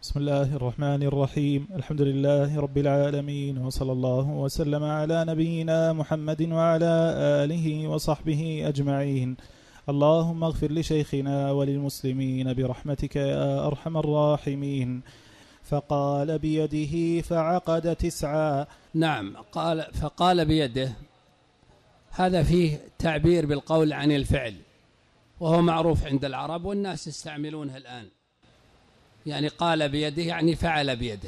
بسم الله الرحمن الرحيم. الحمد لله رب العالمين، وصلى الله وسلم على نبينا محمد وعلى آله وصحبه أجمعين. اللهم اغفر لشيخنا وللمسلمين برحمتك يا أرحم الراحمين. فقال بيده فعقد 9. نعم، فقال بيده، هذا فيه تعبير بالقول عن الفعل، وهو معروف عند العرب والناس يستعملونه الآن. يعني قال بيده يعني فعل بيده.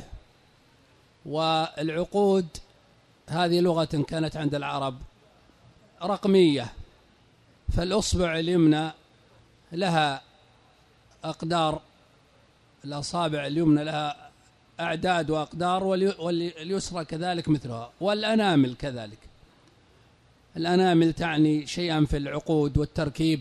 والعقود هذه لغة كانت عند العرب رقمية، فالأصبع اليمنى لها أقدار، الأصابع اليمنى لها أعداد وأقدار، واليسرى كذلك مثلها، والأنامل كذلك. الأنامل تعني شيئا في العقود والتركيب.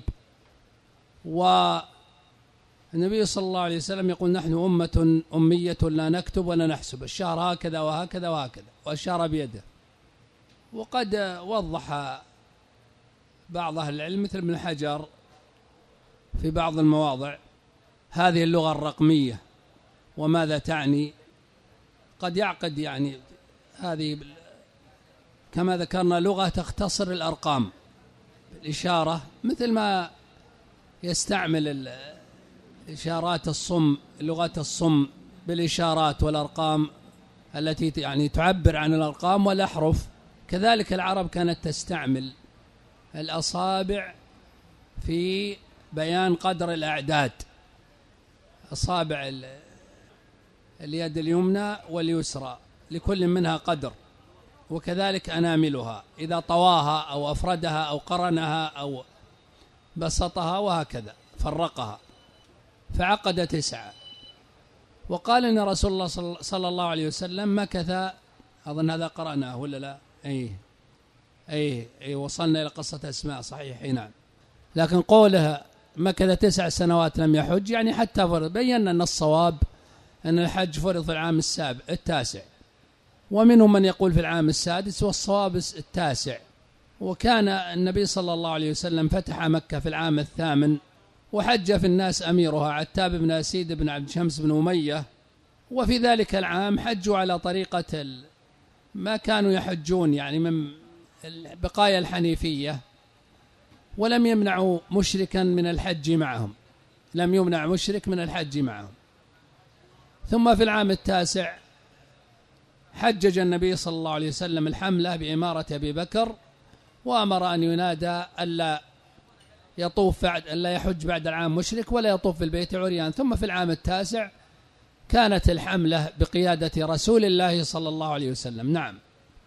والنبي صلى الله عليه وسلم يقول: نحن أمة أمية لا نكتب ولا نحسب، الشهر هكذا وهكذا وهكذا، وأشار بيده. وقد وضح بعض أهل العلم مثل ابن حجر في بعض المواضع هذه اللغة الرقمية وماذا تعني. قد يعقد يعني هذه كما ذكرنا لغة تختصر الأرقام الإشارة، مثل ما يستعمل إشارات الصم، لغة الصم بالإشارات والأرقام التي يعني تعبر عن الأرقام والأحرف. كذلك العرب كانت تستعمل الأصابع في بيان قدر الأعداد، أصابع اليد اليمنى واليسرى لكل منها قدر، وكذلك أناملها إذا طواها أو أفردها أو قرنها أو بسطها وهكذا فرقها. فعقد 9. وقال إن رسول الله صلى الله عليه وسلم مكث، أظن هذا قرأناه ولا لا؟ أي وصلنا إلى قصة أسماء، صحيح، نعم. لكن قولها مكث 9 سنوات لم يحج، يعني حتى فرض. بينا أن الصواب أن الحج فرض في العام التاسع، ومنهم من يقول في العام السادس، والصواب 9. وكان النبي صلى الله عليه وسلم فتح مكة في العام 8، وحج في الناس أميرها عتاب بن أسيد بن عبد شمس بن أمية. وفي ذلك العام حجوا على طريقة ما كانوا يحجون، يعني من بقايا الحنيفية، ولم يمنعوا مشركا من الحج معهم، لم يمنع مشرك من الحج معهم. ثم في العام 9 حجج النبي صلى الله عليه وسلم الحملة بإمارة أبي بكر، وأمر أن ينادى ألا يحج بعد العام مشرك ولا يطوف بالبيت عريان. ثم في العام 9 كانت الحملة بقيادة رسول الله صلى الله عليه وسلم. نعم.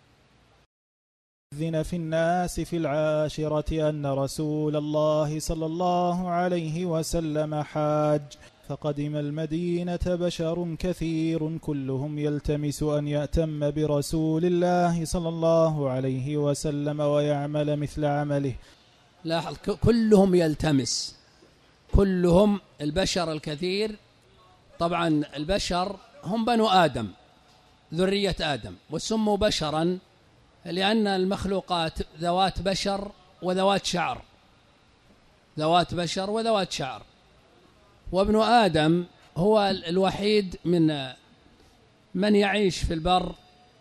أذن في الناس في 10 أن رسول الله صلى الله عليه وسلم حاج، فقدم المدينة بشر كثير كلهم يلتمس أن يأتم برسول الله صلى الله عليه وسلم ويعمل مثل عمله. لاحظ، كلهم يلتمس، كلهم البشر الكثير. طبعا البشر هم بنو آدم، ذرية آدم، وسموا بشرا لأن المخلوقات ذوات بشر وذوات شعر، ذوات بشر وذوات شعر. وابن آدم هو الوحيد من يعيش في البر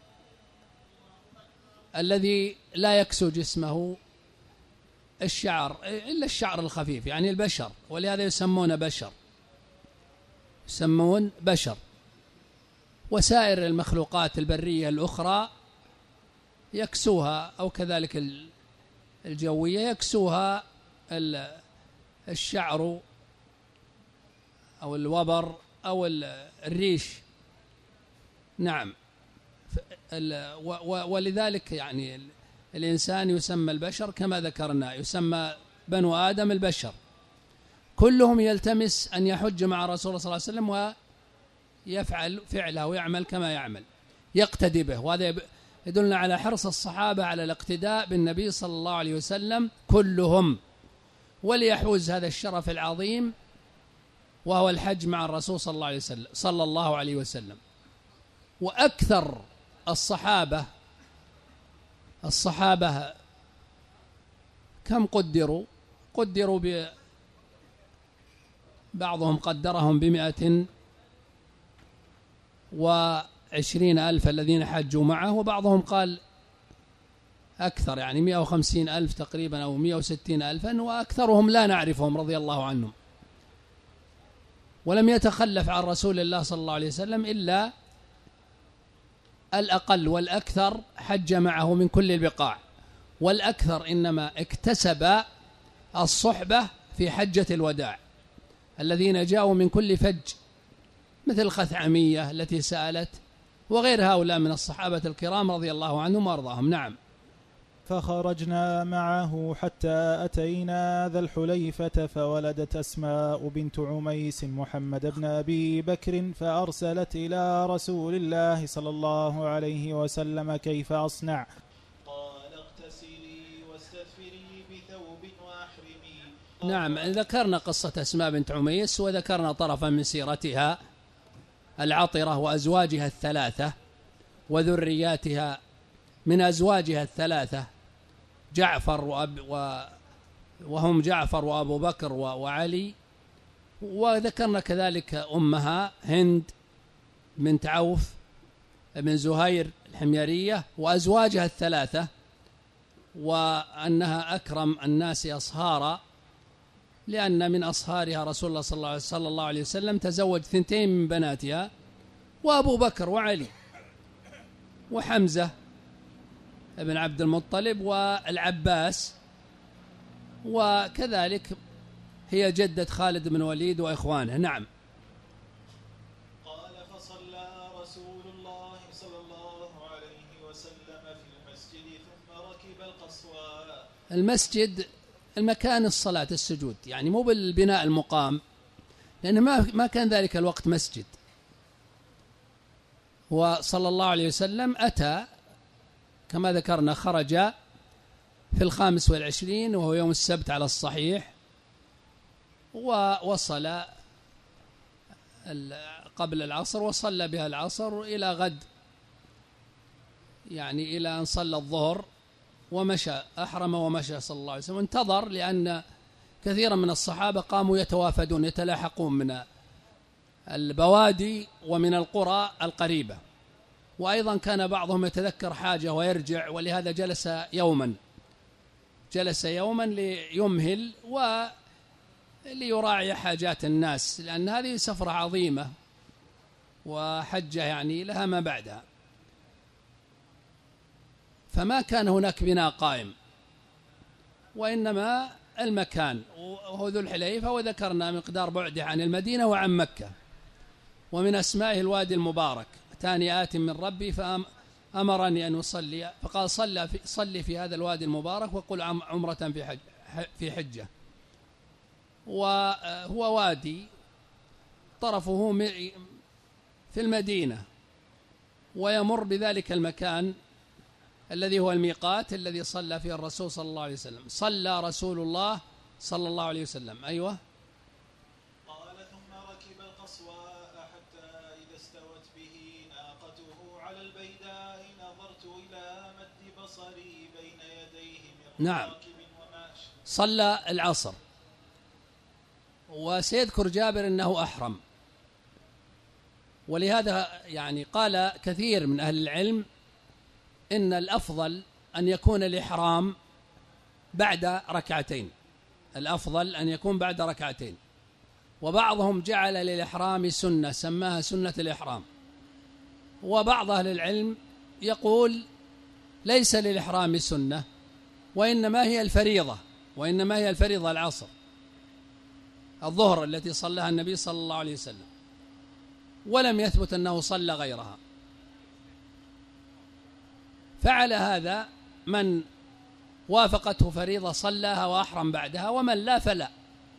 الذي لا يكسو جسمه الشعر إلا الشعر الخفيف، يعني البشر، ولهذا يسمون بشر. وسائر المخلوقات البرية الأخرى يكسوها، أو كذلك الجوية يكسوها الشعر أو الوبر أو الريش. نعم. ولذلك يعني الإنسان يسمى البشر كما ذكرنا، يسمى بنو آدم البشر. كلهم يلتمس أن يحج مع رسول الله صلى الله عليه وسلم ويفعل فعله ويعمل كما يعمل، يقتدي به. وهذا يدلنا على حرص الصحابة على الاقتداء بالنبي صلى الله عليه وسلم كلهم، وليحوز هذا الشرف العظيم وهو الحج مع الرسول صلى الله عليه وسلم. وأكثر الصحابة كم قدروا بعضهم قدرهم 100 120,000 الذين حجوا معه، وبعضهم قال أكثر، يعني 150,000 تقريبا أو 160,000، وأكثرهم لا نعرفهم رضي الله عنهم. ولم يتخلف عن رسول الله صلى الله عليه وسلم إلا الأقل، والأكثر حج معه من كل البقاع، والأكثر إنما اكتسب الصحبة في حجة الوداع، الذين جاءوا من كل فج، مثل خثعمية التي سألت، وغير هؤلاء من الصحابة الكرام رضي الله عنهم وأرضاهم. نعم. فخرجنا معه حتى أتينا ذا الحليفة، فولدت أسماء بنت عميس محمد بن أبي بكر، فأرسلت إلى رسول الله صلى الله عليه وسلم: كيف أصنع؟ قال: اغتسلي واستثفري بثوب وأحرمي. نعم، ذكرنا قصة أسماء بنت عميس، وذكرنا طرفا من سيرتها العطرة وأزواجها الثلاثة وذرياتها. من أزواجها الثلاثة جعفر وهم جعفر وأبو بكر وعلي، وذكرنا كذلك أمها هند بنت عوف بن زهير الحميرية، وأزواجها الثلاثة، وأنها أكرم الناس أصهارا، لأن من أصهارها رسول الله صلى الله عليه وسلم تزوج 2 من بناتها، وأبو بكر وعلي وحمزة ابن عبد المطلب والعباس، وكذلك هي جدة خالد بن وليد وإخوانه. نعم. قال: فصلى رسول الله صلى الله عليه وسلم في المسجد ثم ركب القصوى. المسجد المكان الصلاة، السجود، يعني مو بالبناء المقام، لأنه ما كان ذلك الوقت مسجد. وصلى الله عليه وسلم أتى كما ذكرنا، خرج في 25 وهو يوم السبت على الصحيح، ووصل قبل العصر وصلى بها العصر إلى غد، يعني إلى أن صلى الظهر ومشى، أحرم ومشى صلى الله عليه وسلم. انتظر، لأن كثيرا من الصحابة قاموا يتوافدون يتلاحقون من البوادي ومن القرى القريبة، وأيضا كان بعضهم يتذكر حاجة ويرجع، ولهذا جلس يوما ليمهل وليراعي حاجات الناس، لأن هذه سفرة عظيمة وحجة يعني لها ما بعدها. فما كان هناك بناء قائم، وإنما المكان وهو ذو الحليفة، وذكرنا مقدار بعده عن المدينة وعن مكة. ومن أسمائه الوادي المبارك: أتاني آت من ربي فأمرني أن أصلي، فقال: صلي في هذا الوادي المبارك وقل عمرة في حجة. وهو وادي طرفه في المدينة، ويمر بذلك المكان الذي هو الميقات الذي صلى فيه الرسول صلى الله عليه وسلم. صلى رسول الله صلى الله عليه وسلم. أيوة. قال: ثم ركب القصوى حتى إذا استوت به ناقته على البيداء نظرت إلى مد بصري بين يديه من راكب وماشي. صلى العصر، وسيذكر جابر أنه أحرم، ولهذا يعني قال كثير من أهل العلم إن الأفضل أن يكون الإحرام بعد ركعتين، الأفضل أن يكون بعد ركعتين. وبعضهم جعل للإحرام سنة سماها سنة الإحرام، وبعض أهل العلم يقول ليس للإحرام سنة، وإنما هي الفريضة العصر الظهر التي صلىها النبي صلى الله عليه وسلم، ولم يثبت أنه صلى غيرها. فعلى هذا من وافقته فريضة صلاها وأحرم بعدها، ومن لا فلا.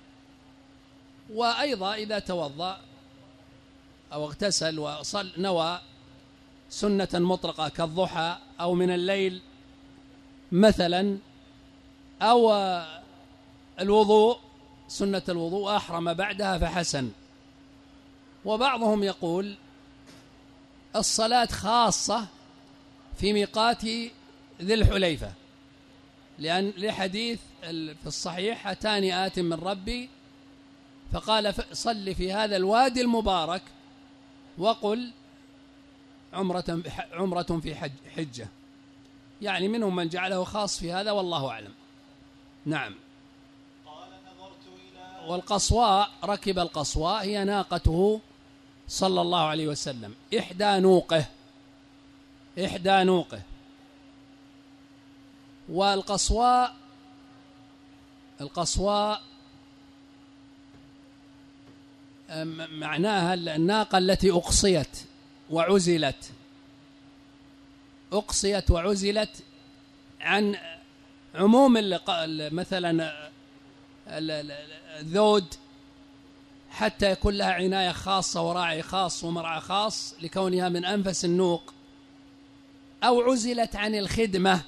وأيضا إذا توضأ أو اغتسل ونوى سنة مطلقة كالضحى أو من الليل مثلا، أو الوضوء سنة الوضوء أحرم بعدها فحسن. وبعضهم يقول الصلاة خاصة في ميقات ذي الحليفة، لأن لحديث في الصحيح: أتاني آت من ربي فقال صل في هذا الوادي المبارك وقل عمرة في حجة، يعني منهم من جعله خاص في هذا والله أعلم. نعم. والقصواء، ركب القصواء هي ناقته صلى الله عليه وسلم، إحدى نوقه. والقصواء معناها الناقة التي أقصيت وعزلت عن عموم مثلا الذود، حتى يكون لها عناية خاصة وراعي خاص ومرعى خاص لكونها من أنفس النوق، أو عزلت عن الخدمة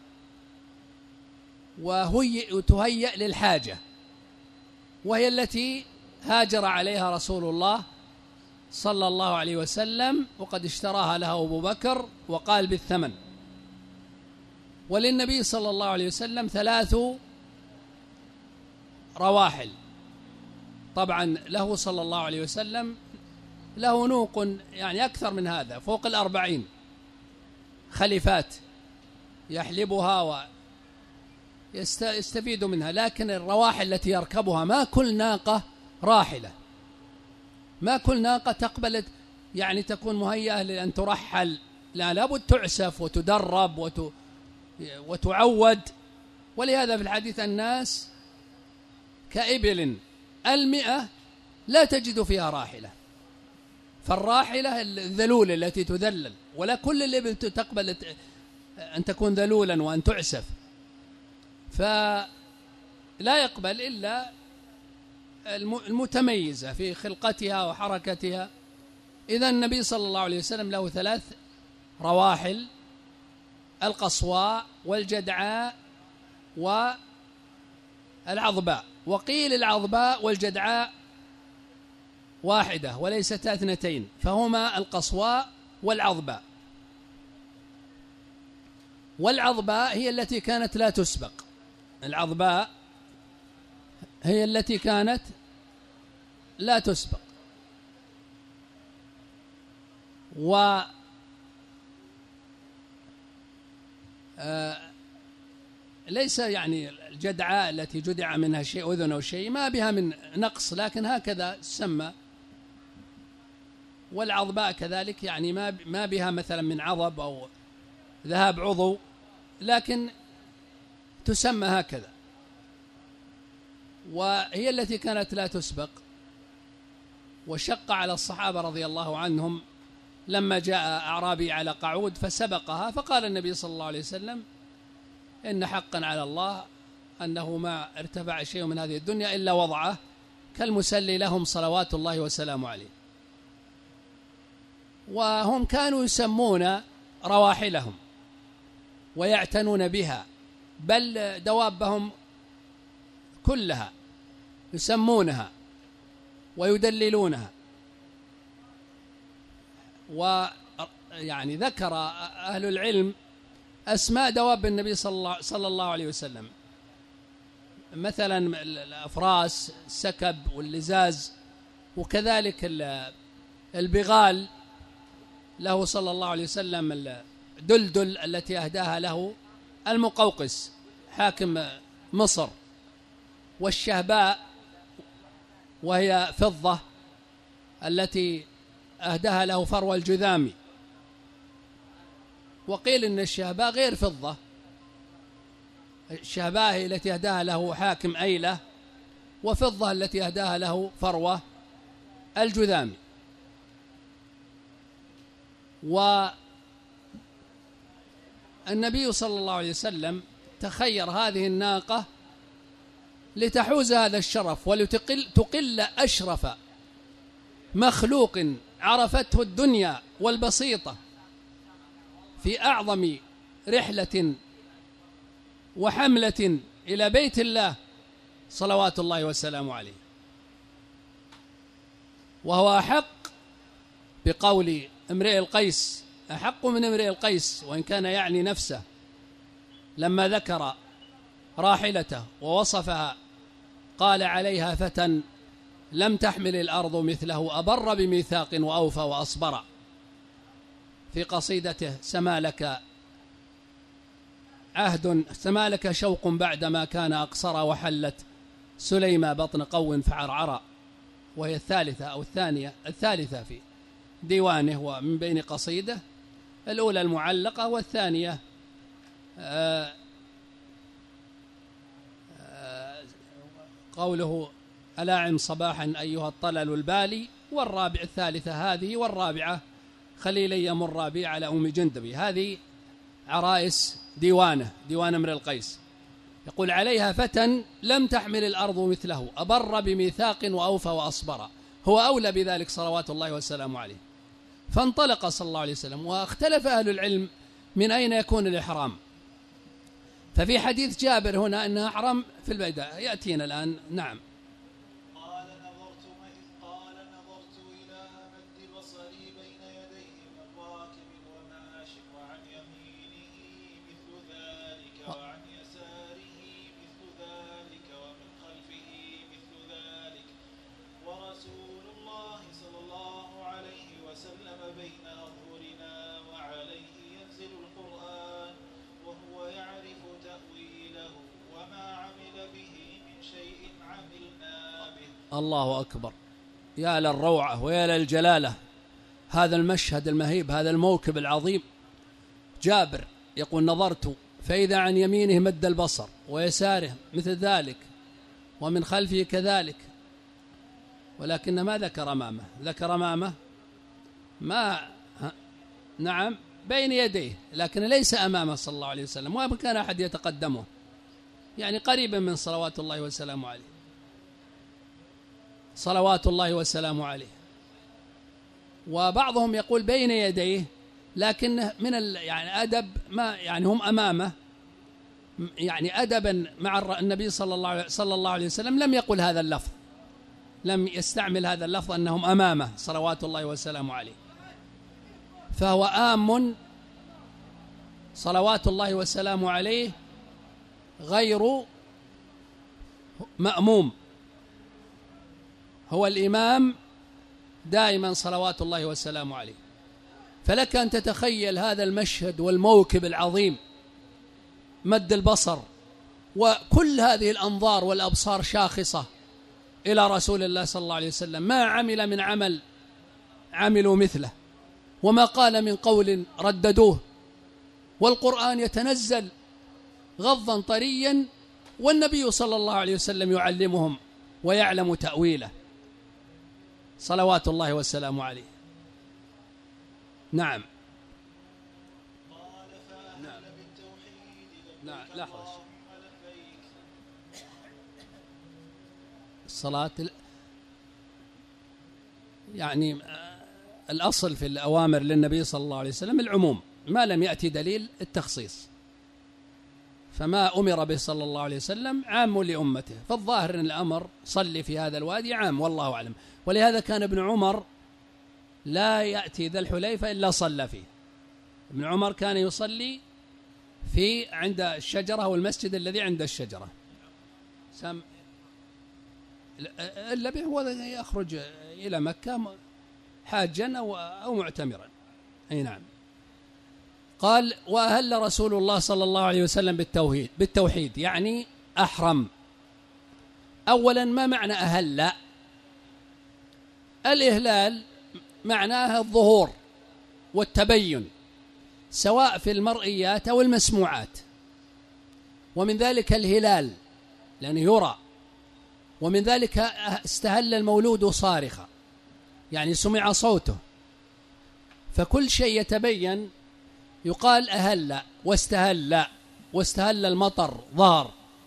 وتهيأ للحاجة، وهي التي هاجر عليها رسول الله صلى الله عليه وسلم، وقد اشتراها له أبو بكر وقال بالثمن. وللنبي صلى الله عليه وسلم 3 رواحل، طبعا له صلى الله عليه وسلم له نوق يعني أكثر من هذا، فوق 40 خليفات يحلبها ويستفيد منها، لكن الرواحل التي يركبها ما كل ناقة راحلة، ما كل ناقة تقبل يعني تكون مهيئة لأن ترحل، لا، لابد تعسف وتدرب وتعود. ولهذا في الحديث الناس كإبل 100 لا تجد فيها راحلة، فالراحلة الذلولة التي تذلل، ولا كل الإبل تقبل أن تكون ذلولا وأن تعسف، فلا يقبل إلا المتميزة في خلقتها وحركتها. إذن النبي صلى الله عليه وسلم له 3 رواحل: القصواء والجدعاء والعضباء. وقيل العضباء والجدعاء واحدة وليستا 2، فهما القصواء والعضباء. والعضباء هي التي كانت لا تسبق، العضباء هي التي كانت لا تسبق. ليس يعني الجدعاء التي جدع منها شيء أذن أو شيء ما بها من نقص، لكن هكذا تسمى. والعضباء كذلك يعني ما بها مثلا من عضب أو ذهاب عضو، لكن تسمى هكذا، وهي التي كانت لا تسبق. وشق على الصحابة رضي الله عنهم لما جاء أعرابي على قعود فسبقها، فقال النبي صلى الله عليه وسلم: إن حقا على الله أنه ما ارتفع شيء من هذه الدنيا إلا وضعه كالمسلي لهم صلوات الله وسلامه عليه. وهم كانوا يسمون رواحلهم ويعتنون بها، بل دوابهم كلها يسمونها ويدللونها. ويعني ذكر أهل العلم أسماء دواب النبي صلى الله عليه وسلم، مثلا الأفراس، السكب واللزاز، وكذلك البغال له صلى الله عليه وسلم الدلدل التي أهداها له المقوقس حاكم مصر، والشهباء وهي فضة التي أهداها له فروة الجذامي. وقيل إن الشهباء غير فضة، الشهباء هي التي أهداها له حاكم أيلة، وفضة التي أهداها له فروة الجذامي. والنبي صلى الله عليه وسلم تخير هذه الناقة لتحوز هذا الشرف ولتقل أشرف مخلوق عرفته الدنيا والبسيطة في أعظم رحلة وحملة إلى بيت الله صلوات الله وسلامه عليه. وهو أحق بقول امرئ القيس، أحق من امرئ القيس، وإن كان يعني نفسه، لما ذكر راحلته ووصفها قال: عليها فتى لم تحمل الأرض مثله، أبر بميثاق وأوفى وأصبر. في قصيدته سما لك شوق بعدما كان أقصر، وحلت سليمة بطن قو فعرعر، وهي الثالثة أو الثالثة في ديوانه، ومن بين قصيدة الأولى المعلقة والثانية قوله ألاعم صباحا أيها الطلل البالي، الثالثة هذه، والرابعة خليلي يمر بي على أم جندبي. هذه عرائس ديوان امرئ القيس. يقول عليها فتى لم تحمل الأرض مثله، أبر بميثاق وأوفى وأصبر، هو أولى بذلك صلوات الله والسلام عليه. فانطلق صلى الله عليه وسلم. واختلف أهل العلم من أين يكون الإحرام، ففي حديث جابر هنا أنها أحرم في البيداء، يأتينا الآن. نعم. قال نظرت إلى مد بصري بين يديه من راكب وماش، وعن يمينه مثل ذلك وعن يساره مثل ذلك ومن خلفه مثل ذلك، ورسول الله صلى الله عليه وسلم بين أظهرنا، وعليه ينزل القرآن وهو يعرف تأويله، وما عمل به من شيء عملنا به. الله أكبر، يا للروعة ويا للجلالة، هذا المشهد المهيب، هذا الموكب العظيم. جابر يقول نظرت فإذا عن يمينه مد البصر، ويساره مثل ذلك، ومن خلفه كذلك، ولكن ما ذكر أمامه نعم بين يديه، لكن ليس أمامه صلى الله عليه وسلم، وما كان أحد يتقدمه، يعني قريبا من صلوات الله والسلام عليه، صلوات الله والسلام عليه. وبعضهم يقول بين يديه، لكن من يعني أدب ما، يعني هم أمامه، يعني أدبا مع النبي صلى الله عليه وسلم لم يقل هذا اللفظ، لم يستعمل هذا اللفظ أنهم أمامه صلوات الله والسلام عليه، فهو آم صلوات الله والسلام عليه غير مأموم، هو الإمام دائما صلوات الله والسلام عليه. فلك أن تتخيل هذا المشهد والموكب العظيم، مد البصر، وكل هذه الأنظار والأبصار شاخصة إلى رسول الله صلى الله عليه وسلم، ما عمل من عمل عملوا مثله، وما قال من قول رددوه، والقرآن يتنزل غضا طريا، والنبي صلى الله عليه وسلم يعلمهم ويعلم تأويله صلوات الله والسلام عليه. نعم. نعم. لحظة. الصلاة يعني الأصل في الأوامر للنبي صلى الله عليه وسلم العموم، ما لم يأتي دليل التخصيص، فما أمر به صلى الله عليه وسلم عام لأمته، فالظاهر أن الأمر صلي في هذا الوادي عام، والله أعلم. ولهذا كان ابن عمر لا يأتي ذا الحليفة إلا صلى فيه. ابن عمر كان يصلي في عند الشجرة والمسجد الذي عند الشجرة. اللبه هو يخرج إلى مكة حاجا أو معتمرا. أي نعم. قال وأهل رسول الله صلى الله عليه وسلم بالتوحيد، يعني أحرم. أولا ما معنى أهل؟ الإهلال معناه الظهور والتبين، سواء في المرئيات أو المسموعات، ومن ذلك الهلال لأنه يرى، ومن ذلك استهل المولود صارخا، يعني سمع صوته، فكل شيء يتبين يقال أهل واستهل المطر ظهر.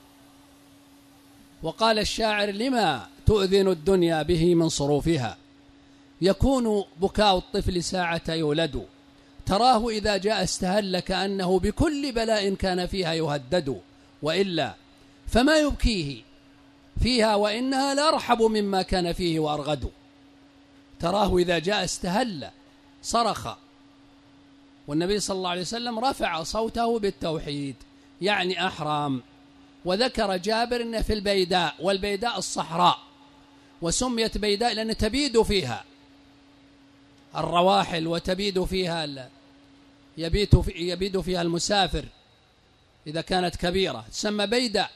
وقال الشاعر لما تؤذن الدنيا به من صروفها، يكون بكاء الطفل ساعة يولد، تراه إذا جاء استهل كأنه بكل بلاء كان فيها يهدد، وإلا فما يبكيه فيها وإنها لأرحب مما كان فيه وأرغد. تراه إذا جاء استهل صرخ، والنبي صلى الله عليه وسلم رفع صوته بالتوحيد، يعني أحرام. وذكر جابر أنه في البيداء، والبيداء الصحراء، وسميت بيداء لأن تبيد فيها الرواحل وتبيد فيها يبيد فيها المسافر إذا كانت كبيرة تسمى بيداء.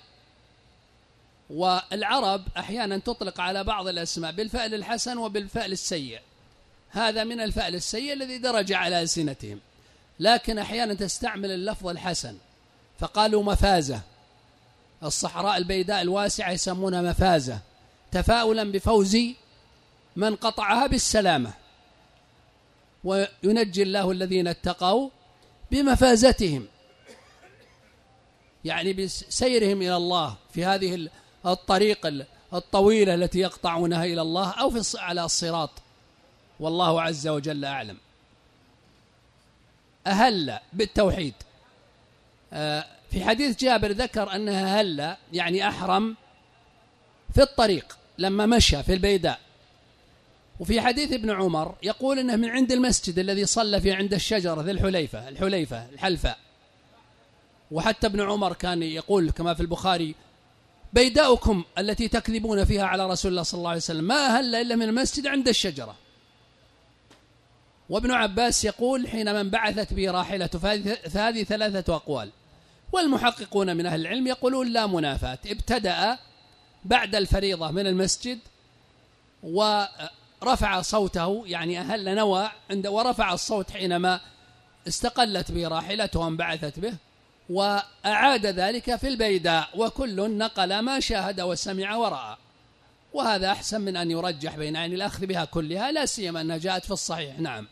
والعرب أحيانا تطلق على بعض الأسماء بالفعل الحسن وبالفعل السيء، هذا من الفعل السيء الذي درج على ألسنتهم، لكن أحيانا تستعمل اللفظ الحسن، فقالوا مفازة، الصحراء البيداء الواسعة يسمونها مفازة، تفاؤلا بفوز من قطعها بالسلامة، وينجي الله الذين اتقوا بمفازتهم، يعني بسيرهم إلى الله في هذه الطريق الطويلة التي يقطعونها إلى الله أو على الصراط، والله عز وجل أعلم. أهل بالتوحيد، في حديث جابر ذكر أنها هل يعني أحرم في الطريق لما مشى في البيداء، وفي حديث ابن عمر يقول أنه من عند المسجد الذي صلى فيه عند الشجرة ذي الحلفاء. وحتى ابن عمر كان يقول كما في البخاري: بيداؤكم التي تكذبون فيها على رسول الله صلى الله عليه وسلم ما أهل إلا من المسجد عند الشجرة. وابن عباس يقول حينما انبعثت به راحلته، فهذه 3 أقوال، والمحققون من أهل العلم يقولون لا منافاة، ابتدأ بعد الفريضة من المسجد ورفع صوته، يعني أهل نوى ورفع الصوت حينما استقلت به راحلته وانبعثت به، وأعاد ذلك في البيداء، وكل نقل ما شاهد وسمع ورأى، وهذا أحسن من أن يرجح بين يعني الأخذ بها كلها، لا سيما أنها جاءت في الصحيح. نعم.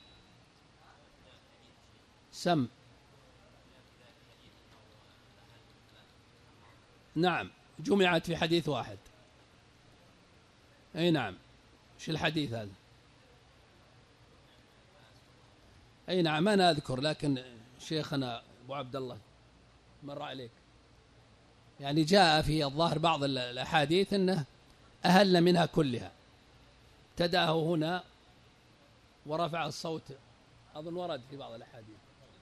نعم، جمعت في حديث واحد. أي نعم. شو الحديث هذا؟ أي نعم، أنا أذكر، لكن شيخنا أبو عبد الله مر عليك، يعني جاء في الظاهر بعض الأحاديث أنه أهل منها كلها، ابتدأه هنا ورفع الصوت، أظن ورد في بعض الأحاديث.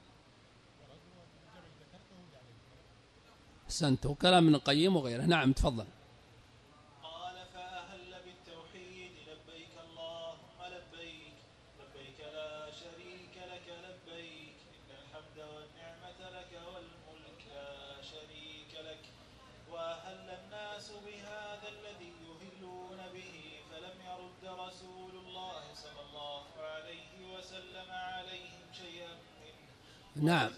أحسنت، كلام من القيم وغيره. نعم تفضل. قال: فأهل بالتوحيد لبيك اللهم لبيك، لبيك لا شريك لك لبيك، إن الحمد والنعمة لك والملك لا شريك لك. وأهل الناس بهذا الذي يهلون به، فلم يرد رسول الله صلى الله عليه وسلم عليهم شيئا منه. نعم.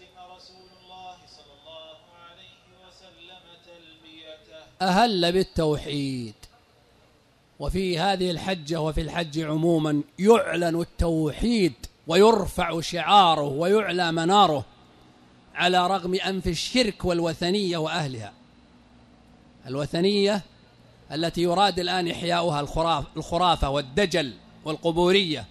أهل بالتوحيد. وفي هذه الحجة وفي الحج عموما يعلن التوحيد ويرفع شعاره ويعلى مناره على رغم أنف الشرك والوثنية وأهلها. الوثنية التي يراد الآن إحياؤها الخرافة والدجل والقبورية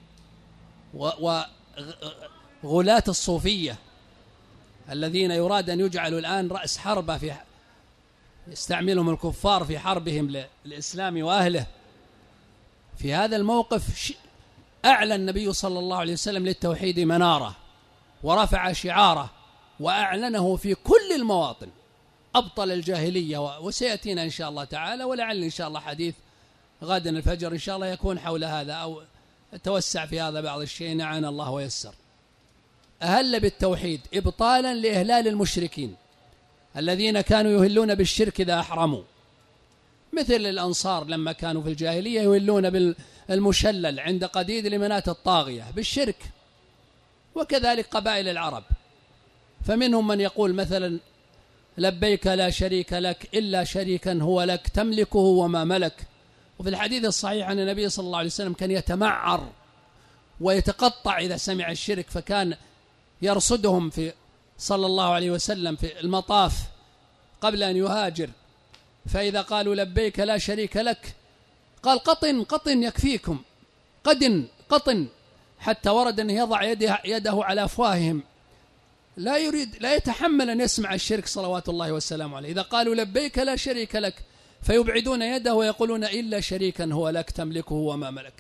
وغلاة الصوفية الذين يراد أن يجعلوا الآن رأس حربة يستعملهم الكفار في حربهم للإسلام وأهله. في هذا الموقف أعلن النبي صلى الله عليه وسلم للتوحيد مناره ورفع شعاره وأعلنه في كل المواطن، أبطل الجاهلية. وسيأتينا إن شاء الله تعالى، ولعل إن شاء الله حديث غدا الفجر إن شاء الله يكون حول هذا، أو توسع في هذا بعض الشيء، نعان الله ويسر. أهل بالتوحيد إبطالا لإهلال المشركين الذين كانوا يهلون بالشرك إذا أحرموا، مثل الأنصار لما كانوا في الجاهلية يهلون بالمشلل عند قديد لمناة الطاغية بالشرك، وكذلك قبائل العرب. فمنهم من يقول مثلا: لبيك لا شريك لك إلا شريكا هو لك تملكه وما ملك. وفي الحديث الصحيح عن النبي صلى الله عليه وسلم كان يتمعر ويتقطع إذا سمع الشرك، فكان يرصدهم في صلى الله عليه وسلم في المطاف قبل أن يهاجر، فإذا قالوا لبيك لا شريك لك قال: قطن قطن يكفيكم، قطن، حتى ورد أن يضع يده على أفواههم، لا يتحمل أن يسمع الشرك صلوات الله والسلام عليه. إذا قالوا لبيك لا شريك لك فيبعدون يده ويقولون: إلا شريكا هو لك تملكه وما ملك.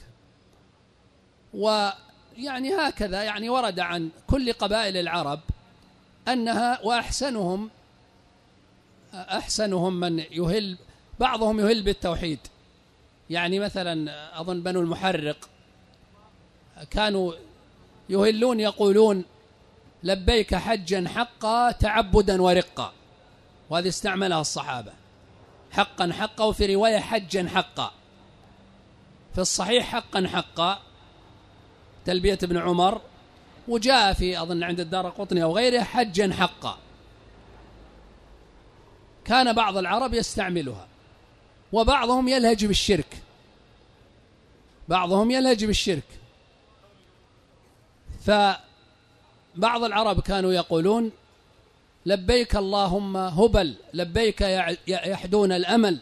ويعني هكذا يعني ورد عن كل قبائل العرب أنها، وأحسنهم من يهل، بعضهم يهل بالتوحيد، يعني مثلا أظن بنو المحرق كانوا يهلون يقولون: لبيك حجا حقا تعبدا ورقا، وهذه استعملها الصحابة، حقا حقا، وفي رواية حجا حقا. في الصحيح حقا حقا تلبية ابن عمر، وجاء في أظن عند الدارقطني أو غيره حجا حقا. كان بعض العرب يستعملها، وبعضهم يلهج بالشرك، بعضهم يلهج بالشرك. فبعض العرب كانوا يقولون لبيك اللهم هبل، لبيك يحدون الأمل،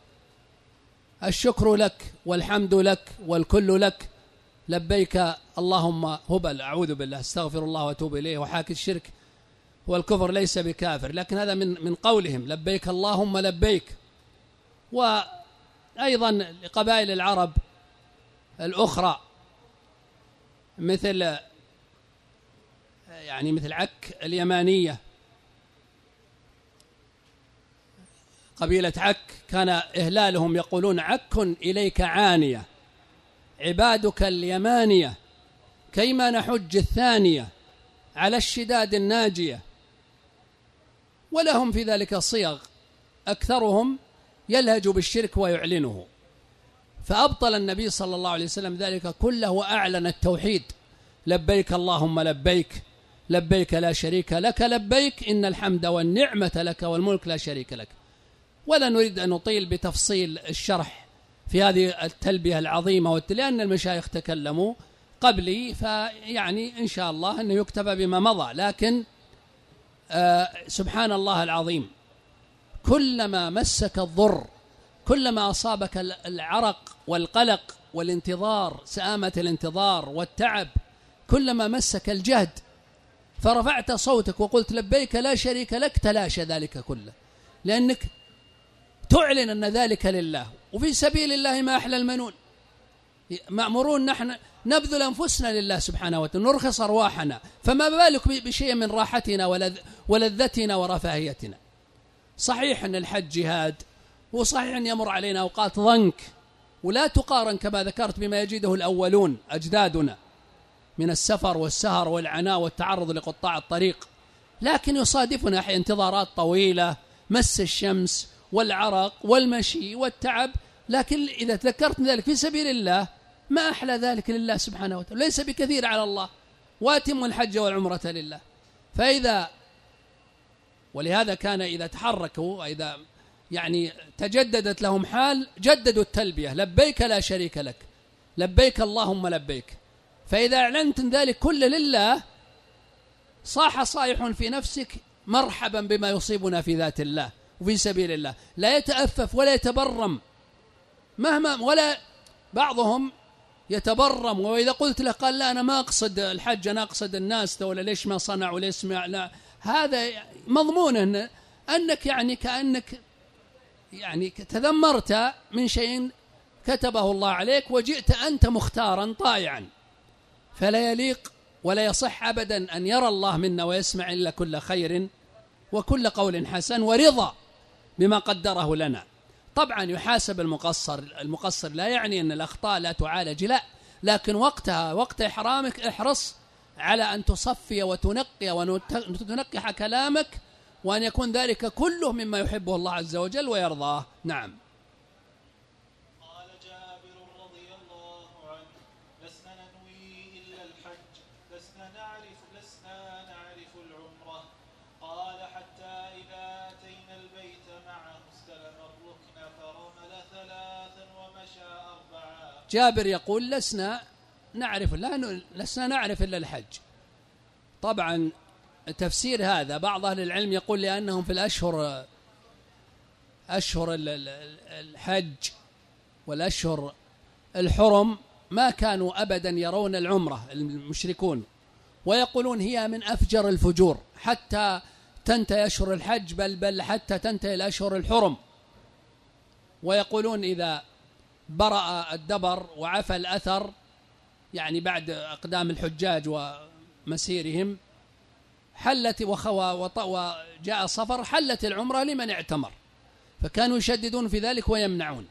الشكر لك والحمد لك والكل لك، لبيك اللهم هبل، أعوذ بالله، استغفر الله وأتوب إليه، وحاكي الشرك والكفر ليس بكافر، لكن هذا من قولهم لبيك اللهم لبيك. وأيضا لقبائل العرب الأخرى مثل عك اليمانية، قبيلة عك كان إهلالهم يقولون عك إليك عانية، عبادك اليمانية، كيما نحج الثانية على الشداد الناجية. ولهم في ذلك صيغ، أكثرهم يلهج بالشرك ويعلنه. فأبطل النبي صلى الله عليه وسلم ذلك كله وأعلن التوحيد، لبيك اللهم لبيك، لبيك لا شريك لك لبيك، إن الحمد والنعمة لك والملك لا شريك لك. ولا نريد أن نطيل بتفصيل الشرح في هذه التلبية العظيمة، لأن المشايخ تكلموا قبلي، فيعني إن شاء الله أنه يكتب بما مضى. لكن سبحان الله العظيم، كلما مسك الضر، كلما أصابك العرق والقلق والانتظار، سآمة الانتظار والتعب، كلما مسك الجهد فرفعت صوتك وقلت لبيك لا شريك لك، تلاشى ذلك كله، لأنك تعلن أن ذلك لله، وفي سبيل الله ما أحلى المنون. مأمورون نحن نبذل أنفسنا لله سبحانه وتعالى، نرخص أرواحنا، فما بالك بشيء من راحتنا ولذتنا ورفاهيتنا. صحيح أن الحج جهاد، وصحيح أن يمر علينا أوقات ضنك، ولا تقارن كما ذكرت بما يجده الأولون أجدادنا من السفر والسهر والعناء والتعرض لقطاع الطريق، لكن يصادفنا انتظارات طويلة، مس الشمس والعرق والمشي والتعب. لكن إذا تذكرت ذلك في سبيل الله ما أحلى ذلك لله سبحانه وتعالى، ليس بكثير على الله، واتم الحج والعمرة لله. ولهذا كان إذا تحركوا، إذا تجددت لهم حال، جددوا التلبية، لبيك لا شريك لك، لبيك اللهم لبيك. فإذا أعلنت ذلك كله لله، صاح صائح في نفسك مرحبا بما يصيبنا في ذات الله وفي سبيل الله، لا يتأفف ولا يتبرم مهما، ولا بعضهم يتبرم، وإذا قلت له قال لا أنا ما أقصد الحج، أنا أقصد الناس، ولا ليش ما صنعوا، ليش ما، لا، هذا مضمون أنك كأنك تذمرت من شيء كتبه الله عليك، وجئت أنت مختارا طائعا. فلا يليق ولا يصح أبدا أن يرى الله منا ويسمع إلا كل خير وكل قول حسن ورضا بما قدره لنا. طبعا يحاسب المقصر لا يعني أن الأخطاء لا تعالج، لا، لكن وقت إحرامك احرص على أن تصفي وتنقي وتنقح كلامك، وأن يكون ذلك كله مما يحبه الله عز وجل ويرضاه. نعم. قال جابر رضي الله عنه: لسنا ننوي إلا الحج، لسنا نعرف العمرة. قال: حتى إذا أتينا البيت معه استلم الركن فرمل 3 ومشى 4. جابر يقول لسنا نعرف إلا الحج. طبعا تفسير هذا بعض أهل العلم يقول لأنهم في أشهر الحج والأشهر الحرم ما كانوا أبدا يرون العمرة المشركون، ويقولون هي من أفجر الفجور حتى تنتهي أشهر الحج، بل حتى تنتهي الأشهر الحرم. ويقولون إذا برأ الدبر وعفى الأثر، بعد أقدام الحجاج ومسيرهم، حلت وجاء الصفر، حلت العمرة لمن اعتمر، فكانوا يشددون في ذلك ويمنعون.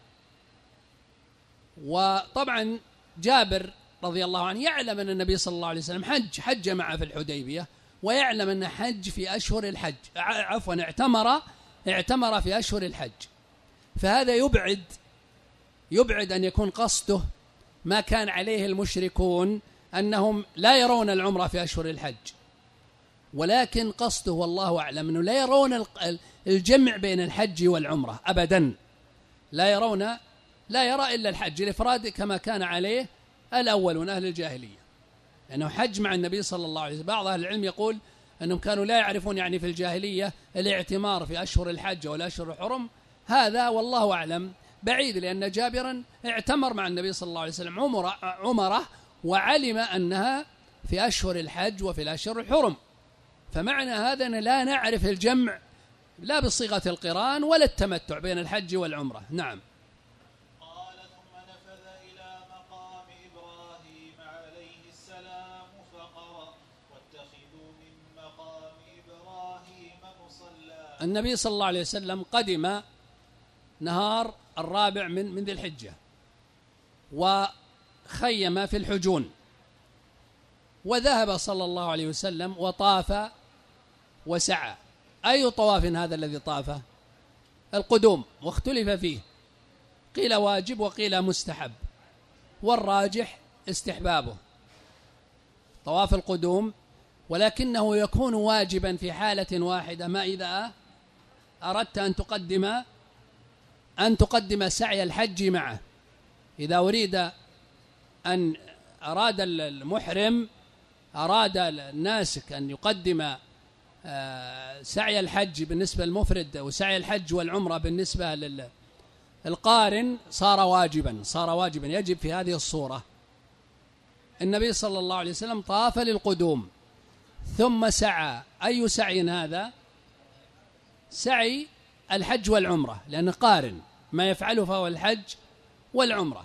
وطبعا جابر رضي الله عنه يعلم أن النبي صلى الله عليه وسلم حج معه في الحديبية، ويعلم أن حج في أشهر الحج، عفوا اعتمر في أشهر الحج، فهذا يبعد أن يكون قصده ما كان عليه المشركون أنهم لا يرون العمرة في أشهر الحج، ولكن قصده والله أعلم أنه لا يرون الجمع بين الحج والعمرة أبدا، لا يرى إلا الحج الإفراد كما كان عليه الأولون أهل الجاهلية، لأنه حج مع النبي صلى الله عليه وسلم. بعض أهل العلم يقول أنهم كانوا لا يعرفون يعني في الجاهلية الاعتمار في أشهر الحج ولا أشهر الحرم، هذا والله أعلم بعيد، لأن جابرا اعتمر مع النبي صلى الله عليه وسلم عمره وعلم أنها في أشهر الحج وفي الأشهر الحرم، فمعنى هذا أن لا نعرف الجمع لا بصيغة القران ولا التمتع بين الحج والعمرة. نعم. قال ثم نفذ إلى مقام إبراهيم عليه السلام فقرأ واتخذوا من مقام إبراهيم مصلى. النبي صلى الله عليه وسلم قدم نهار الرابع من ذي الحجة وخيم في الحجون، وذهب صلى الله عليه وسلم وطاف وسعى. أي طواف هذا الذي طافه؟ القدوم، واختلف فيه، قيل واجب وقيل مستحب، والراجح استحبابه طواف القدوم، ولكنه يكون واجبا في حالة واحدة، ما إذا أردت أن تقدم سعي الحج معه. إذا أراد المحرم، أراد الناسك أن يقدم سعي الحج بالنسبة للمفرد وسعي الحج والعمرة بالنسبة للقارن، صار واجبا يجب في هذه الصورة. النبي صلى الله عليه وسلم طاف للقدوم ثم سعى. أي سعي هذا؟ سعي الحج والعمرة، لأن قارن ما يفعله فهو الحج والعمرة.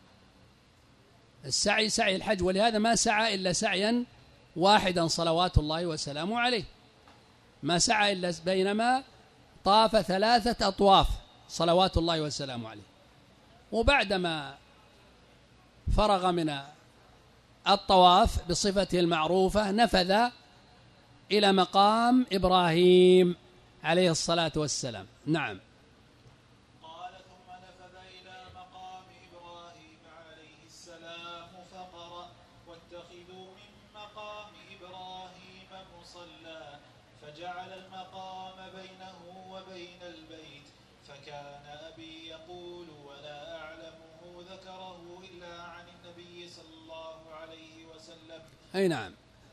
السعي سعي الحج، ولهذا ما سعى إلا سعيا واحدا صلوات الله وسلامه عليه، ما سعى إلا بينما طاف 3 أطواف صلوات الله وسلامه عليه. وبعدما فرغ من الطواف بصفته المعروفة نفذ إلى مقام إبراهيم عليه الصلاة والسلام. نعم. قال ثم نفذ إلى مقام إبراهيم عليه السلام فقرأ واتخذوا من مقام إبراهيم مصلى فجعل المقام بينه وبين البيت، فكان أبي يقول ولا أعلمه ذكره إلا عن النبي صلى الله عليه وسلم. أي نعم.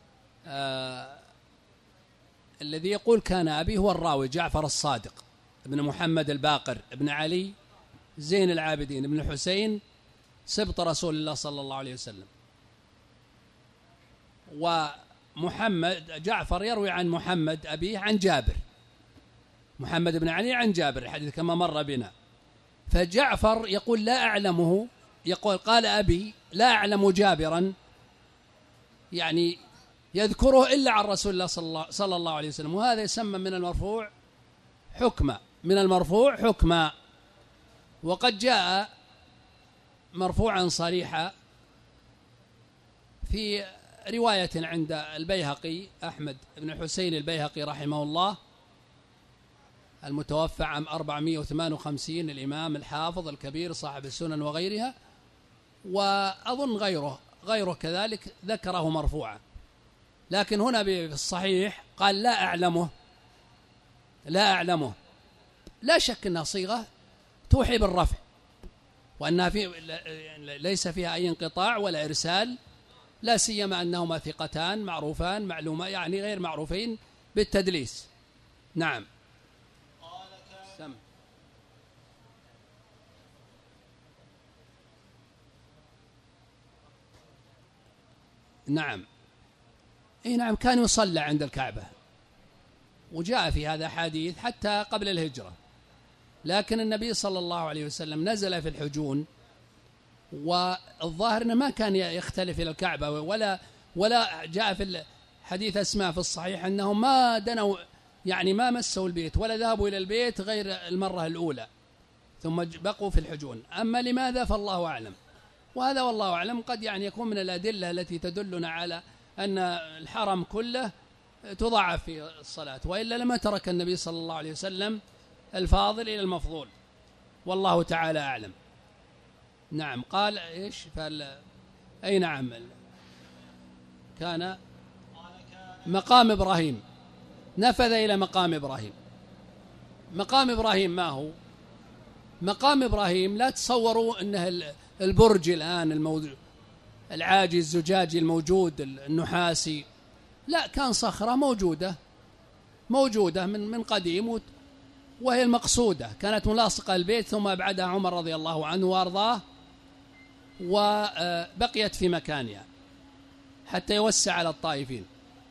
الذي يقول كان أبي هو الراوي جعفر الصادق ابن محمد الباقر ابن علي زين العابدين ابن الحسين سبط رسول الله صلى الله عليه وسلم. ومحمد جعفر يروي عن محمد أبيه عن جابر، محمد بن علي عن جابر، الحديث كما مر بنا. فجعفر يقول لا أعلمه، يقول قال أبي لا أعلم جابرا، يعني يذكره إلا عن رسول الله صلى الله عليه وسلم، وهذا يسمى من المرفوع حكما. وقد جاء مرفوعا صريحا في رواية عند البيهقي أحمد بن حسين البيهقي رحمه الله المتوفى عام 458، الإمام الحافظ الكبير صاحب السنن وغيرها، وأظن غيره كذلك ذكره مرفوعا، لكن هنا في الصحيح قال لا أعلمه. لا شك أنها صيغة توحي بالرفع، وأنها ليس فيها أي انقطاع ولا إرسال، لا سيما أنهما ثقتان معروفان معلومة، يعني غير معروفين بالتدليس. نعم. نعم. نعم، كان يصلى عند الكعبة، وجاء في هذا حديث حتى قبل الهجرة، لكن النبي صلى الله عليه وسلم نزل في الحجون، والظاهر أنه ما كان يختلف إلى الكعبة، ولا جاء في حديث أسماء في الصحيح أنهم ما دنوا، يعني ما مسوا البيت ولا ذهبوا إلى البيت غير المرة الأولى، ثم بقوا في الحجون. أما لماذا فالله أعلم، وهذا والله أعلم قد يعني يكون من الأدلة التي تدلنا على أن الحرم كله تضاعف في الصلاة، وإلا لما ترك النبي صلى الله عليه وسلم الفاضل إلى المفضول، والله تعالى أعلم. نعم. قال إيش؟ أي نعم، كان مقام إبراهيم، نفذ إلى مقام إبراهيم. مقام إبراهيم ما هو؟ مقام إبراهيم لا تصوروا أنه البرج الآن الموجود العاجي الزجاجي الموجود النحاسي، لا، كان صخرة موجودة من قديم، وهي المقصودة، كانت ملاصقة البيت، ثم أبعدها عمر رضي الله عنه وأرضاه وبقيت في مكانها حتى يوسع على الطائفين.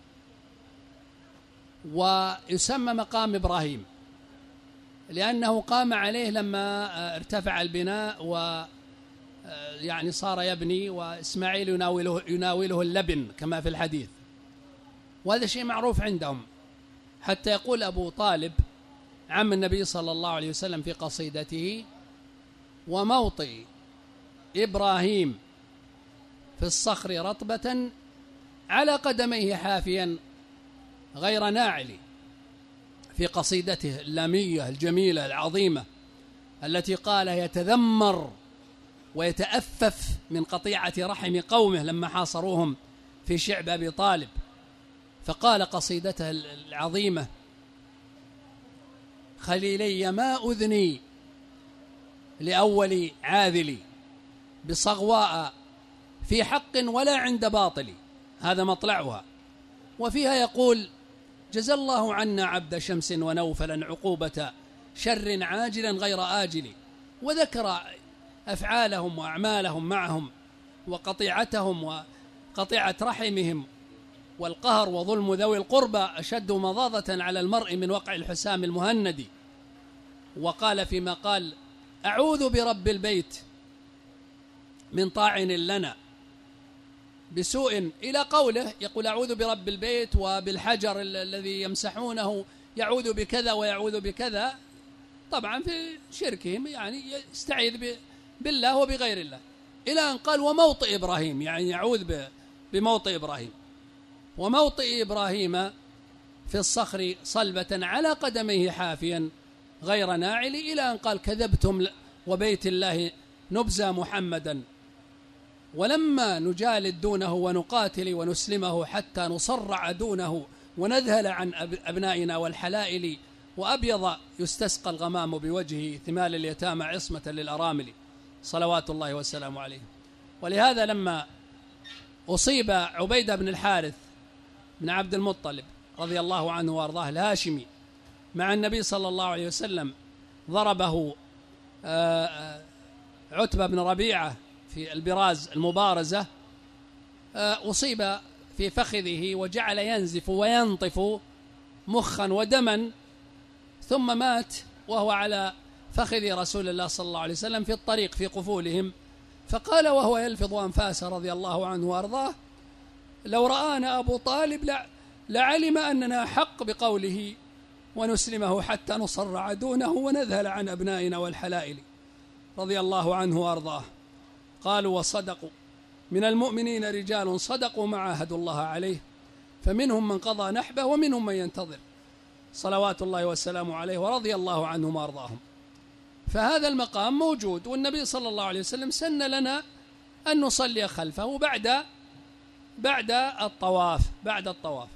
ويسمى مقام إبراهيم لأنه قام عليه لما ارتفع البناء يعني صار يبني، وإسماعيل يناوله اللبن كما في الحديث، وهذا شيء معروف عندهم. حتى يقول أبو طالب عم النبي صلى الله عليه وسلم في قصيدته: وموطئ إبراهيم في الصخر رطبة على قدميه حافيا غير ناعل، في قصيدته اللامية الجميلة العظيمة التي قال يتذمر ويتأفف من قطيعة رحم قومه لما حاصروهم في شعب أبي طالب، فقال قصيدته العظيمة: خليلي ما أذني لأول عاذلي بصغواء في حق ولا عند باطل، هذا مطلعها. وفيها يقول: جزى الله عنا عبد شمس ونوفلا عقوبة شر عاجل غير آجل، وذكر أفعالهم وأعمالهم معهم وقطيعتهم وقطيعة رحمهم، والقهر وظلم ذوي القربى أشد مضاضة على المرء من وقع الحسام المهند. وقال فيما قال: أعوذ برب البيت من طاعن لنا بسوء، إلى قوله يقول أعوذ برب البيت، وبالحجر الذي يمسحونه يعوذ بكذا ويعوذ بكذا، طبعا في شركهم يعني يستعيذ بالله وبغير الله، إلى أن قال وموطئ إبراهيم، يعني يعوذ بموطئ إبراهيم. وموطئ إبراهيم في الصخر صلبة على قدميه حافيا غير ناعل، إلى أن قال كذبتم وبيت الله نبزى محمدا، ولما نجالد دونه ونقاتل ونسلمه حتى نصرع دونه ونذهل عن أبنائنا والحلائل، وأبيض يستسقى الغمام بوجهه ثمال اليتامى عصمة للأرامل، صلوات الله والسلام عليه. ولهذا لما أصيب عبيدة بن الحارث بن عبد المطلب رضي الله عنه وأرضاه الهاشمي مع النبي صلى الله عليه وسلم، ضربه عتبة بن ربيعة في البراز المبارزة، أصيب في فخذه وجعل ينزف وينطف مخا ودما، ثم مات وهو على فخذ رسول الله صلى الله عليه وسلم في الطريق في قفولهم، فقال وهو يلفظ أنفاسه رضي الله عنه وأرضاه: لو رآنا أبو طالب لعلم أننا حق بقوله ونسلمه حتى نصرع دونه ونذهل عن أبنائنا والحلائل، رضي الله عنه وأرضاه. قالوا وصدقوا، من المؤمنين رجال صدقوا ما عاهدوا الله عليه، فمنهم من قضى نحبه ومنهم من ينتظر، صلوات الله والسلام عليه، ورضي الله عنهم وأرضاهم. فهذا المقام موجود، والنبي صلى الله عليه وسلم سن لنا أن نصلي خلفه بعد الطواف.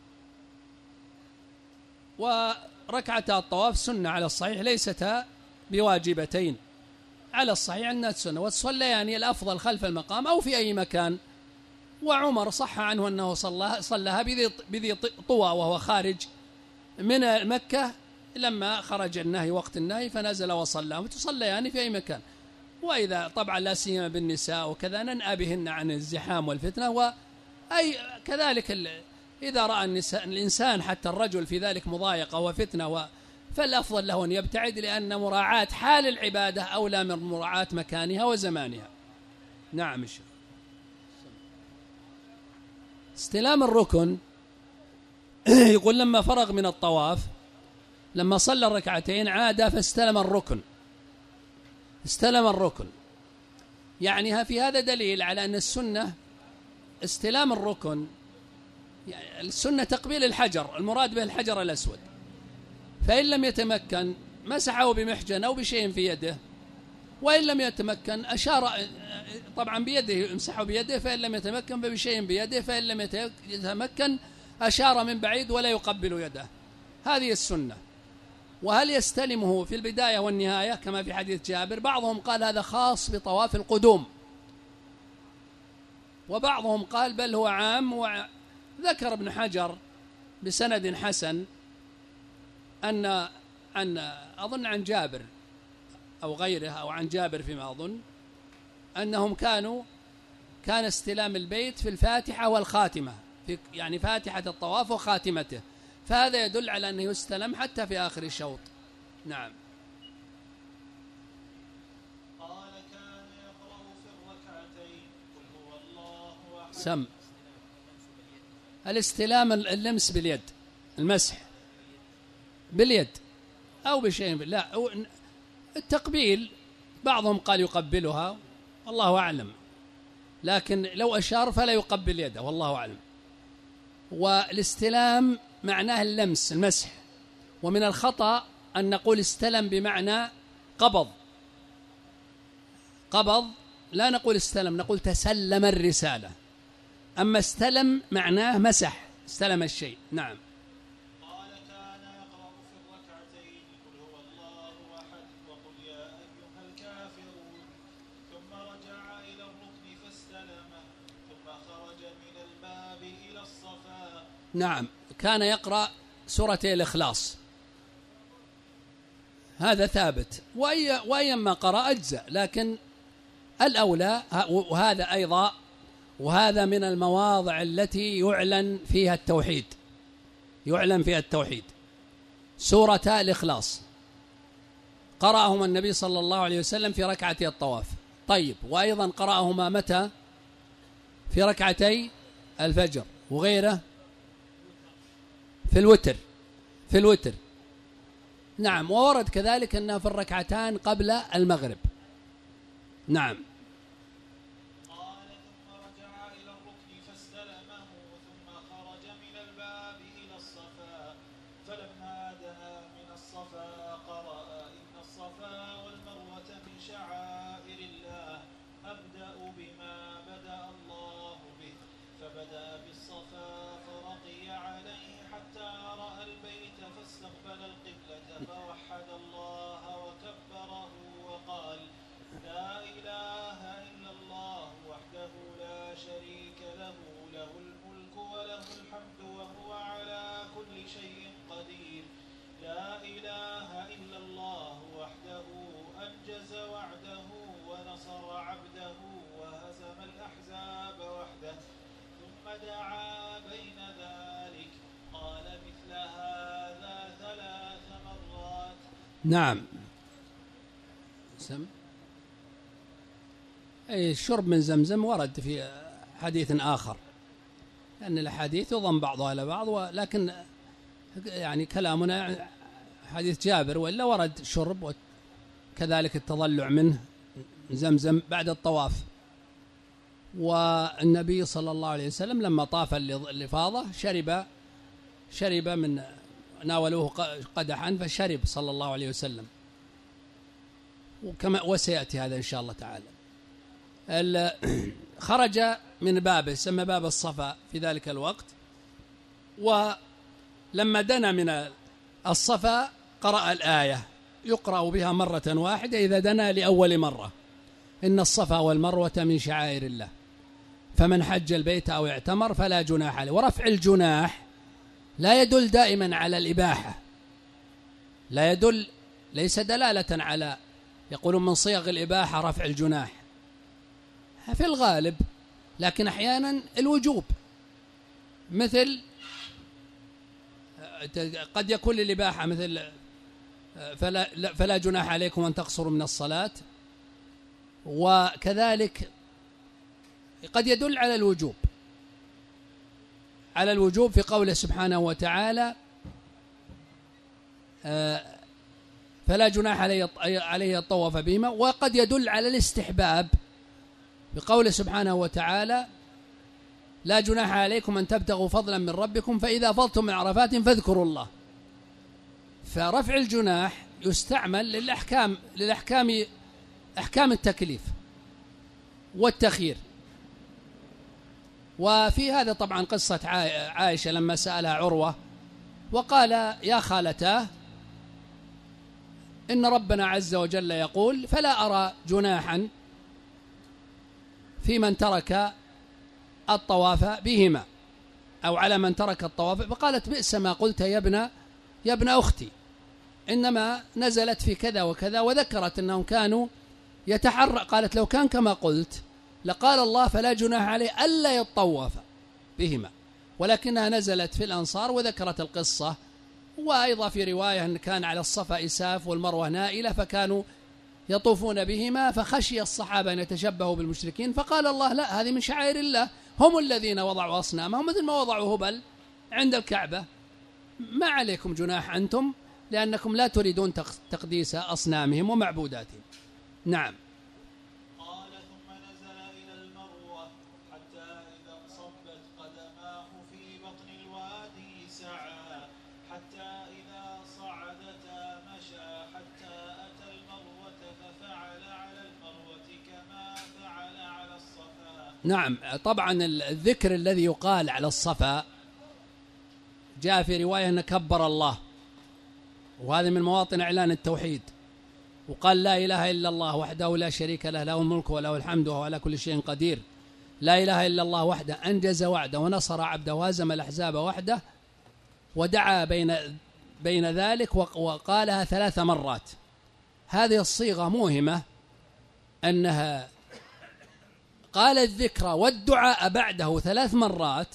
وركعتا الطواف سنة على الصحيح، ليستا بواجبتين، على الصحيح أنها سنة، وتصليان يعني الأفضل خلف المقام أو في أي مكان. وعمر صح عنه أنه صلىها بذي طوى وهو خارج من مكة، لما خرج النهي وقت النهي فنزل وصلى، وتصليان يعني في أي مكان. وإذا طبعا لا سيما بالنساء وكذا ننأى بهن عن الزحام والفتنة، وأي كذلك إذا رأى الإنسان حتى الرجل في ذلك مضايقة وفتنة فالأفضل له أن يبتعد، لأن مراعاة حال العبادة أولى من مراعاة مكانها وزمانها. نعم. استلام الركن يقول لما فرغ من الطواف، لما صلى الركعتين عاد فاستلم الركن، يعني في هذا دليل على أن السنة استلام الركن، يعني السنة تقبيل الحجر، المراد به الحجر الأسود، فإن لم يتمكن مسحه بمحجن أو بشيء في يده، وإن لم يتمكن أشار طبعا بيده، يمسحه بيده، فإن لم يتمكن بشيء بيده، فإن لم يتمكن أشار من بعيد ولا يقبل يده. هذه السنة. وهل يستلمه في البداية والنهاية كما في حديث جابر؟ بعضهم قال هذا خاص بطواف القدوم، وبعضهم قال بل هو عام. وذكر ابن حجر بسند حسن أن أظن عن جابر أو غيره أو عن جابر فيما أظن أنهم كان استلام البيت في الفاتحة والخاتمة، يعني فاتحة الطواف وخاتمته، فهذا يدل على أنه يستلم حتى في آخر الشوط. نعم. قال كان يقرأ في الركعتين قل هو الله أحد. سم الاستلام اللمس باليد، المسح باليد أو بشيء، لا التقبيل بعضهم قال يقبلها والله أعلم، لكن لو أشار فلا يقبل يده والله أعلم. والاستلام معناه اللمس المسح، ومن الخطأ أن نقول استلم بمعنى قبض، لا نقول استلم، نقول تسلم الرسالة. أما استلم معناه مسح، استلم الشيء. نعم. قال كان يقرأ في الركعتين قل هو الله أحد وقل يا أيها الكافرون، ثم رجع إلى الركن فاستلمه، ثم خرج من الباب إلى الصفا. نعم، كان يقرأ سورتي الإخلاص، هذا ثابت، وأيما قرأ أجزاء، لكن الأولى وهذا أيضا، وهذا من المواضع التي يعلن فيها التوحيد، سورة الإخلاص قرأهما النبي صلى الله عليه وسلم في ركعتي الطواف. طيب، وأيضا قرأهما متى؟ في ركعتي الفجر، وغيره في الوتر. نعم، وورد كذلك أنها في الركعتان قبل المغرب. نعم. قال ثم رجع إلى الركن فاستلمه، ثم خرج من الباب إلى الصفا، فلما دنا من الصفا قرأ إن الصفا والمروة من شعائر الله، أبدأ بما بدأ الله به، فبدأ بالصفا فرقي عليه حتى رأى البيت فاستقبل القبلة فوحد الله وكبره وقال لا إله إلا الله وحده لا شريك له، له الملك وله الحمد وهو على كل شيء قدير، لا إله إلا الله وحده أنجز وعده ونصر عبده وهزم الأحزاب وحده، ثم دعا بين ذلك، قال مثل هذا 3 مرات. نعم. أي الشرب من زمزم ورد في حديث آخر، لأن الأحاديث يضم بعضها إلى بعض، ولكن يعني كلامنا حديث جابر، وإلا ورد شرب وكذلك التضلع منه زمزم بعد الطواف. والنبي صلى الله عليه وسلم لما طاف الإفاضة شرب من، ناولوه قدحا فشرب صلى الله عليه وسلم، وسيأتي هذا إن شاء الله تعالى. خرج من بابه، سمى باب الصفا في ذلك الوقت، ولما دنا من الصفا قرأ الآية يقرأ بها مرة واحدة إذا دنا لأول مرة: إن الصفا والمروة من شعائر الله، فمن حج البيت أو اعتمر فلا جناح عليه. ورفع الجناح لا يدل دائما على الإباحة، لا يدل، ليس دلالة على، يقولون من صيغ الإباحة رفع الجناح في الغالب، لكن أحيانا الوجوب، مثل قد يكون للإباحة مثل فلا جناح عليكم أن تقصروا من الصلاة، وكذلك قد يدل على الوجوب في قوله سبحانه وتعالى: فلا جناح عليه الطواف بهما. وقد يدل على الاستحباب بقوله سبحانه وتعالى: لا جناح عليكم أن تبتغوا فضلا من ربكم فإذا فضتم من عرفات فاذكروا الله. فرفع الجناح يستعمل أحكام التكليف والتخيير. وفي هذا طبعا قصة عائشة لما سألها عروة وقال يا خالتاه إن ربنا عز وجل يقول فلا أرى جناحا في من ترك الطواف بهما أو على من ترك الطواف. فقالت بئس ما قلت يا ابن أختي، إنما نزلت في كذا وكذا، وذكرت أنهم كانوا قالت لو كان كما قلت لقال الله فلا جناح عليه ألا يطوف بهما، ولكنها نزلت في الأنصار وذكرت القصة. وأيضا في رواية أن كان على الصفا إساف والمروة نائلة فكانوا يطوفون بهما، فخشي الصحابة أن يتشبهوا بالمشركين فقال الله لا، هذه من شعائر الله، هم الذين وضعوا أصنامهم مثل ما وضعوا هبل عند الكعبة، ما عليكم جناح أنتم لأنكم لا تريدون تقديس أصنامهم ومعبوداتهم. نعم. قال ثم نزل إلى المروة حتى إذا انصبت قدماه في بطن الوادي سعى، حتى إذا صعدتا مشى حتى أتى المروة ففعل على المروة كما فعل على الصفا. نعم. طبعا الذكر الذي يقال على الصفا جاء في رواية أن كبر الله، وهذا من مواطن إعلان التوحيد، وقال لا إله إلا الله وحده لا شريك له، له الملك وله الحمد وهو على كل شيء قدير، لا إله إلا الله وحده أنجز وعده ونصر عبده وهزم الأحزاب وحده، ودعا بين ذلك وقالها 3 مرات. هذه الصيغة موهمة أنها قال الذكر والدعاء بعده 3 مرات،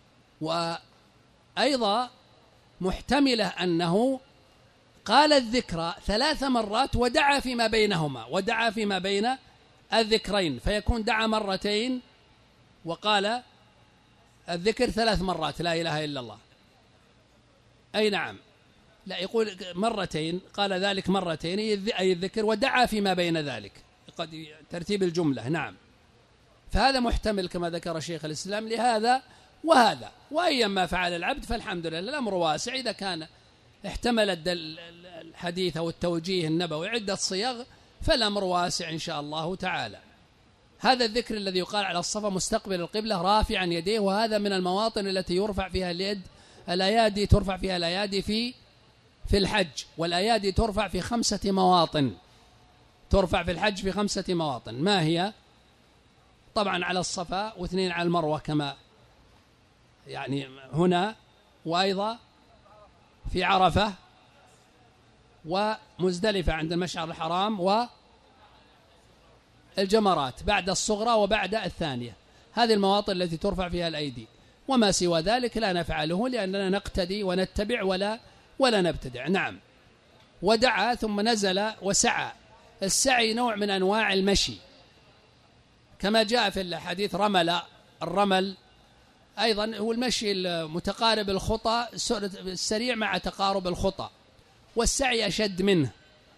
وأيضا محتملة أنه قال الذكر 3 مرات ودعا فيما بينهما، ودعا فيما بين الذكرين، فيكون دعا مرتين وقال الذكر 3 مرات لا إله إلا الله. أي نعم، لا يقول مرتين، قال ذلك مرتين أي الذكر ودعا فيما بين ذلك، قد ترتيب الجملة. نعم. فهذا محتمل كما ذكر شيخ الإسلام لهذا وهذا، وأيما فعل العبد فالحمد لله، الأمر واسع. إذا كان احتمل الحديث أو التوجيه النبوي عدة صيغ فالأمر واسع إن شاء الله تعالى. هذا الذكر الذي يقال على الصفا مستقبل القبلة رافعا يديه، وهذا من المواطن التي يرفع فيها اليد. الأيادي ترفع فيها الأيادي في الحج، والأيادي ترفع في 5 مواطن، ترفع في الحج في 5 مواطن. ما هي؟ طبعا على الصفا، و2 على المروة كما يعني هنا، وأيضا في عرفة ومزدلفة عند المشعر الحرام، والجمرات بعد الصغرى وبعد الثانية. هذه المواطن التي ترفع فيها الأيدي، وما سوى ذلك لا نفعله لأننا نقتدي ونتبع ولا نبتدع. نعم. ودعا ثم نزل وسعى. السعي نوع من أنواع المشي كما جاء في الحديث الرمل أيضا هو المشي المتقارب الخطى السريع مع تقارب الخطى، والسعي أشد منه.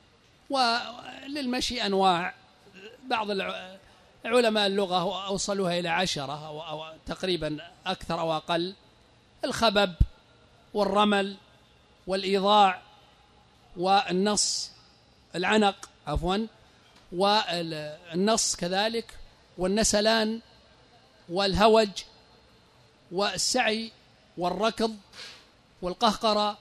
وللمشي أنواع، بعض علماء اللغة أوصلوها إلى 10 أو تقريبا أكثر أو أقل: الخبب والرمل والإيضاع والنص، العنق عفوا، والنص كذلك، والنسلان والهوج والسعي والركض والقهقرة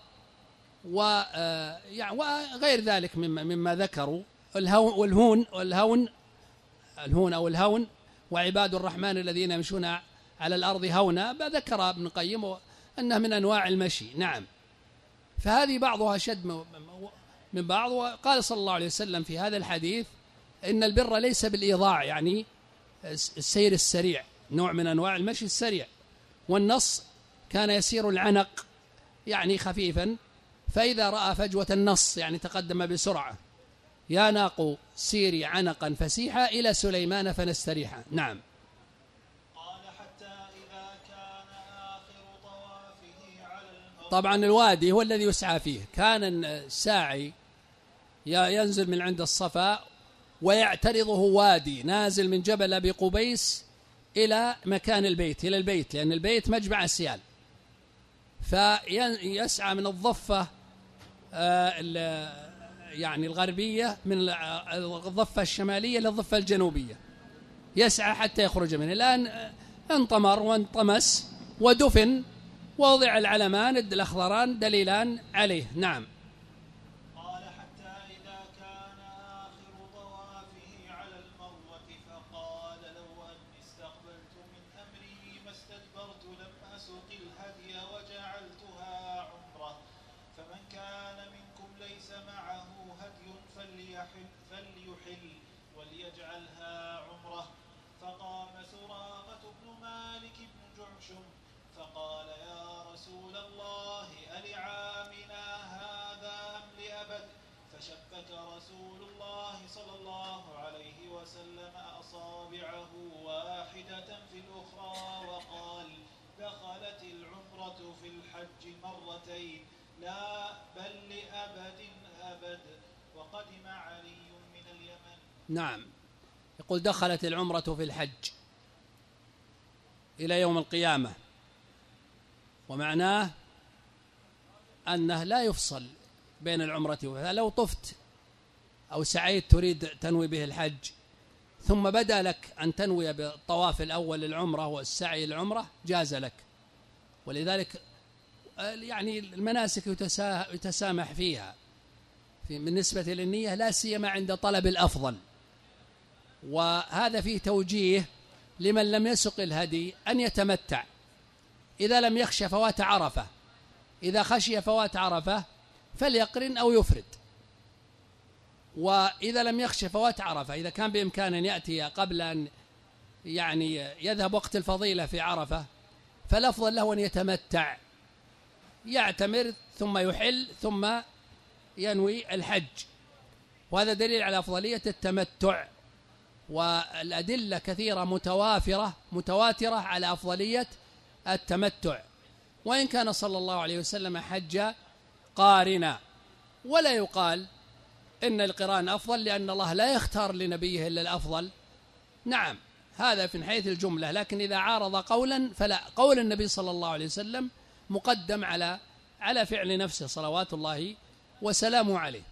وغير ذلك مما ذكروا. الهون أو الهون، وعباد الرحمن الذين يمشون على الأرض هونا، ذكر ابن القيم أنها من أنواع المشي. نعم. فهذه بعضها شد من بعض. وقال صلى الله عليه وسلم في هذا الحديث إن البر ليس بالإيضاع، يعني السير السريع، نوع من أنواع المشي السريع. والنص كان يسير العنق يعني خفيفا، فإذا رأى فجوة النص يعني تقدم بسرعة: يا ناق سيري عنقا فسيحا إلى سليمان فنستريحا. نعم. قال حتى إذا كان آخر طوافه على المروة. طبعا الوادي هو الذي يسعى فيه. كان الساعي ينزل من عند الصفا ويعترضه وادي نازل من جبل أبي قبيس إلى مكان البيت، إلى البيت، لأن البيت مجمع السيال، فيسعى من الضفة يعني الغربية، من الضفة الشمالية للضفة الجنوبية، يسعى حتى يخرج منه. الآن انطمر وانطمس ودفن، ووضع العلمان الأخضران دليلان عليه. نعم. قال حتى إذا كان آخر طوافه على المروة فقال لو أني استقبلت من أمري ما استدبرت لم أسق الهدي وجعلتها عمرة، فمن كان منكم ليس معه هدي فليحل وليجعلها عمرة. فقام سراقة بن مالك بن جعشم فقال يا رسول الله ألعامنا هذا أم لأبد؟ فشبك رسول الله صلى الله عليه وسلم أصابعه واحدة في الأخرى وقال دخلت العمرة في الحج مرتين لا بل لأبد أبد. وقدم علي من اليمن. نعم، يقول دخلت العمرة في الحج إلى يوم القيامة، ومعناه أنه لا يفصل بين العمرة لو طفت أو سعيت تريد تنوي به الحج، ثم بدا لك أن تنوي بالطواف الأول للعمرة والسعي للعمرة، جاز لك. ولذلك يعني المناسك يتسامح فيها بالنسبة للنية، لا سيما عند طلب الأفضل. وهذا فيه توجيه لمن لم يسق الهدي أن يتمتع إذا لم يخشى فوات عرفة. إذا خشي فوات عرفة فليقرن أو يفرد. وإذا لم يخشى فوات عرفة، إذا كان بإمكانه أن يأتي قبل أن يعني يذهب وقت الفضيلة في عرفة، فالأفضل له أن يتمتع، يعتمر ثم يحل ثم ينوي الحج. وهذا دليل على أفضلية التمتع، والأدلة كثيرة متواترة على أفضلية التمتع، وإن كان صلى الله عليه وسلم حج قارنا. ولا يقال إن القران أفضل، لأن الله لا يختار لنبيه إلا الأفضل. نعم، هذا من حيث الجملة، لكن إذا عارض قولا فلا، قول النبي صلى الله عليه وسلم مقدم على فعل نفسه صلوات الله وسلامه عليه.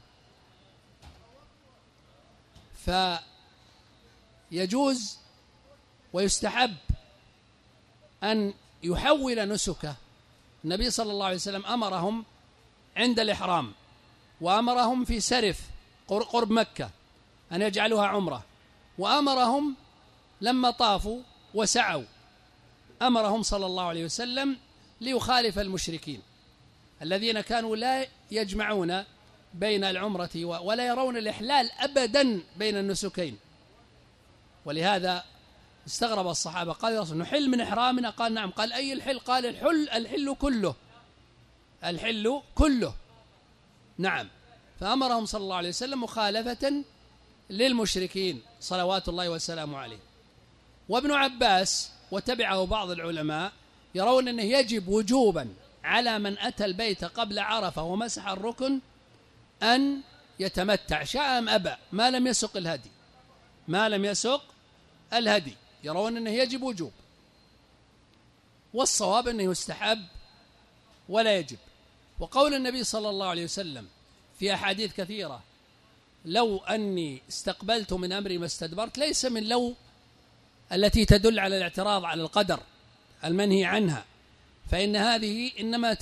فيجوز ويستحب أن يحول نسكه. النبي صلى الله عليه وسلم أمرهم عند الإحرام، وأمرهم في سرف قرب مكة أن يجعلوها عمرة، وأمرهم لما طافوا وسعوا، أمرهم صلى الله عليه وسلم ليخالف المشركين الذين كانوا لا يجمعون بين العمرة ولا يرون الإحلال أبدا بين النسكين. ولهذا استغرب الصحابة، قال يا رسول نحل من إحرامنا؟ قال نعم. قال أي الحل؟ قال الحل كله، الحل كله. نعم. فأمرهم صلى الله عليه وسلم مخالفة للمشركين صلوات الله وسلامه عليه. وابن عباس وتبعه بعض العلماء يرون أنه يجب وجوبا على من أتى البيت قبل عرفة ومسح الركن أن يتمتع شاء أم أبى، ما لم يسق الهدي، ما لم يسق الهدي. يرون أنه يجب وجوب، والصواب أنه يستحب ولا يجب. وقول النبي صلى الله عليه وسلم في أحاديث كثيرة لو أني استقبلت من أمري ما استدبرت، ليس من لو التي تدل على الاعتراض على القدر المنهي عنها، فإن هذه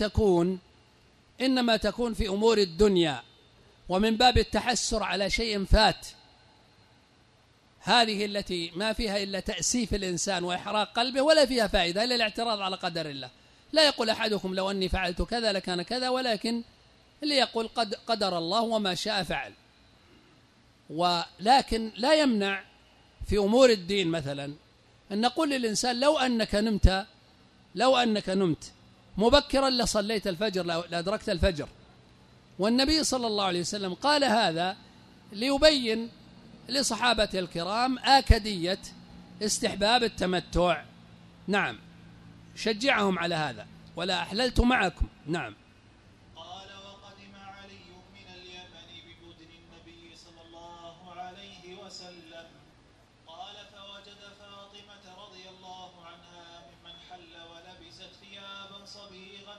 إنما تكون في أمور الدنيا، ومن باب التحسر على شيء فات. هذه التي ما فيها إلا تأسيف الإنسان وإحراق قلبه، ولا فيها فائدة إلا الاعتراض على قدر الله. لا يقول أحدكم لو أني فعلت كذا لكان كذا، ولكن ليقول قدر الله وما شاء فعل. ولكن لا يمنع في أمور الدين مثلا أن نقول للإنسان لو أنك نمت مبكرا لصليت الفجر، لأدركت الفجر. والنبي صلى الله عليه وسلم قال هذا ليبين لصحابة الكرام آكدية استحباب التمتع. نعم، شجعهم على هذا، ولا أحللت معكم. نعم. قال وقدم علي من اليمن ببدن النبي صلى الله عليه وسلم. قال فوجد فاطمة رضي الله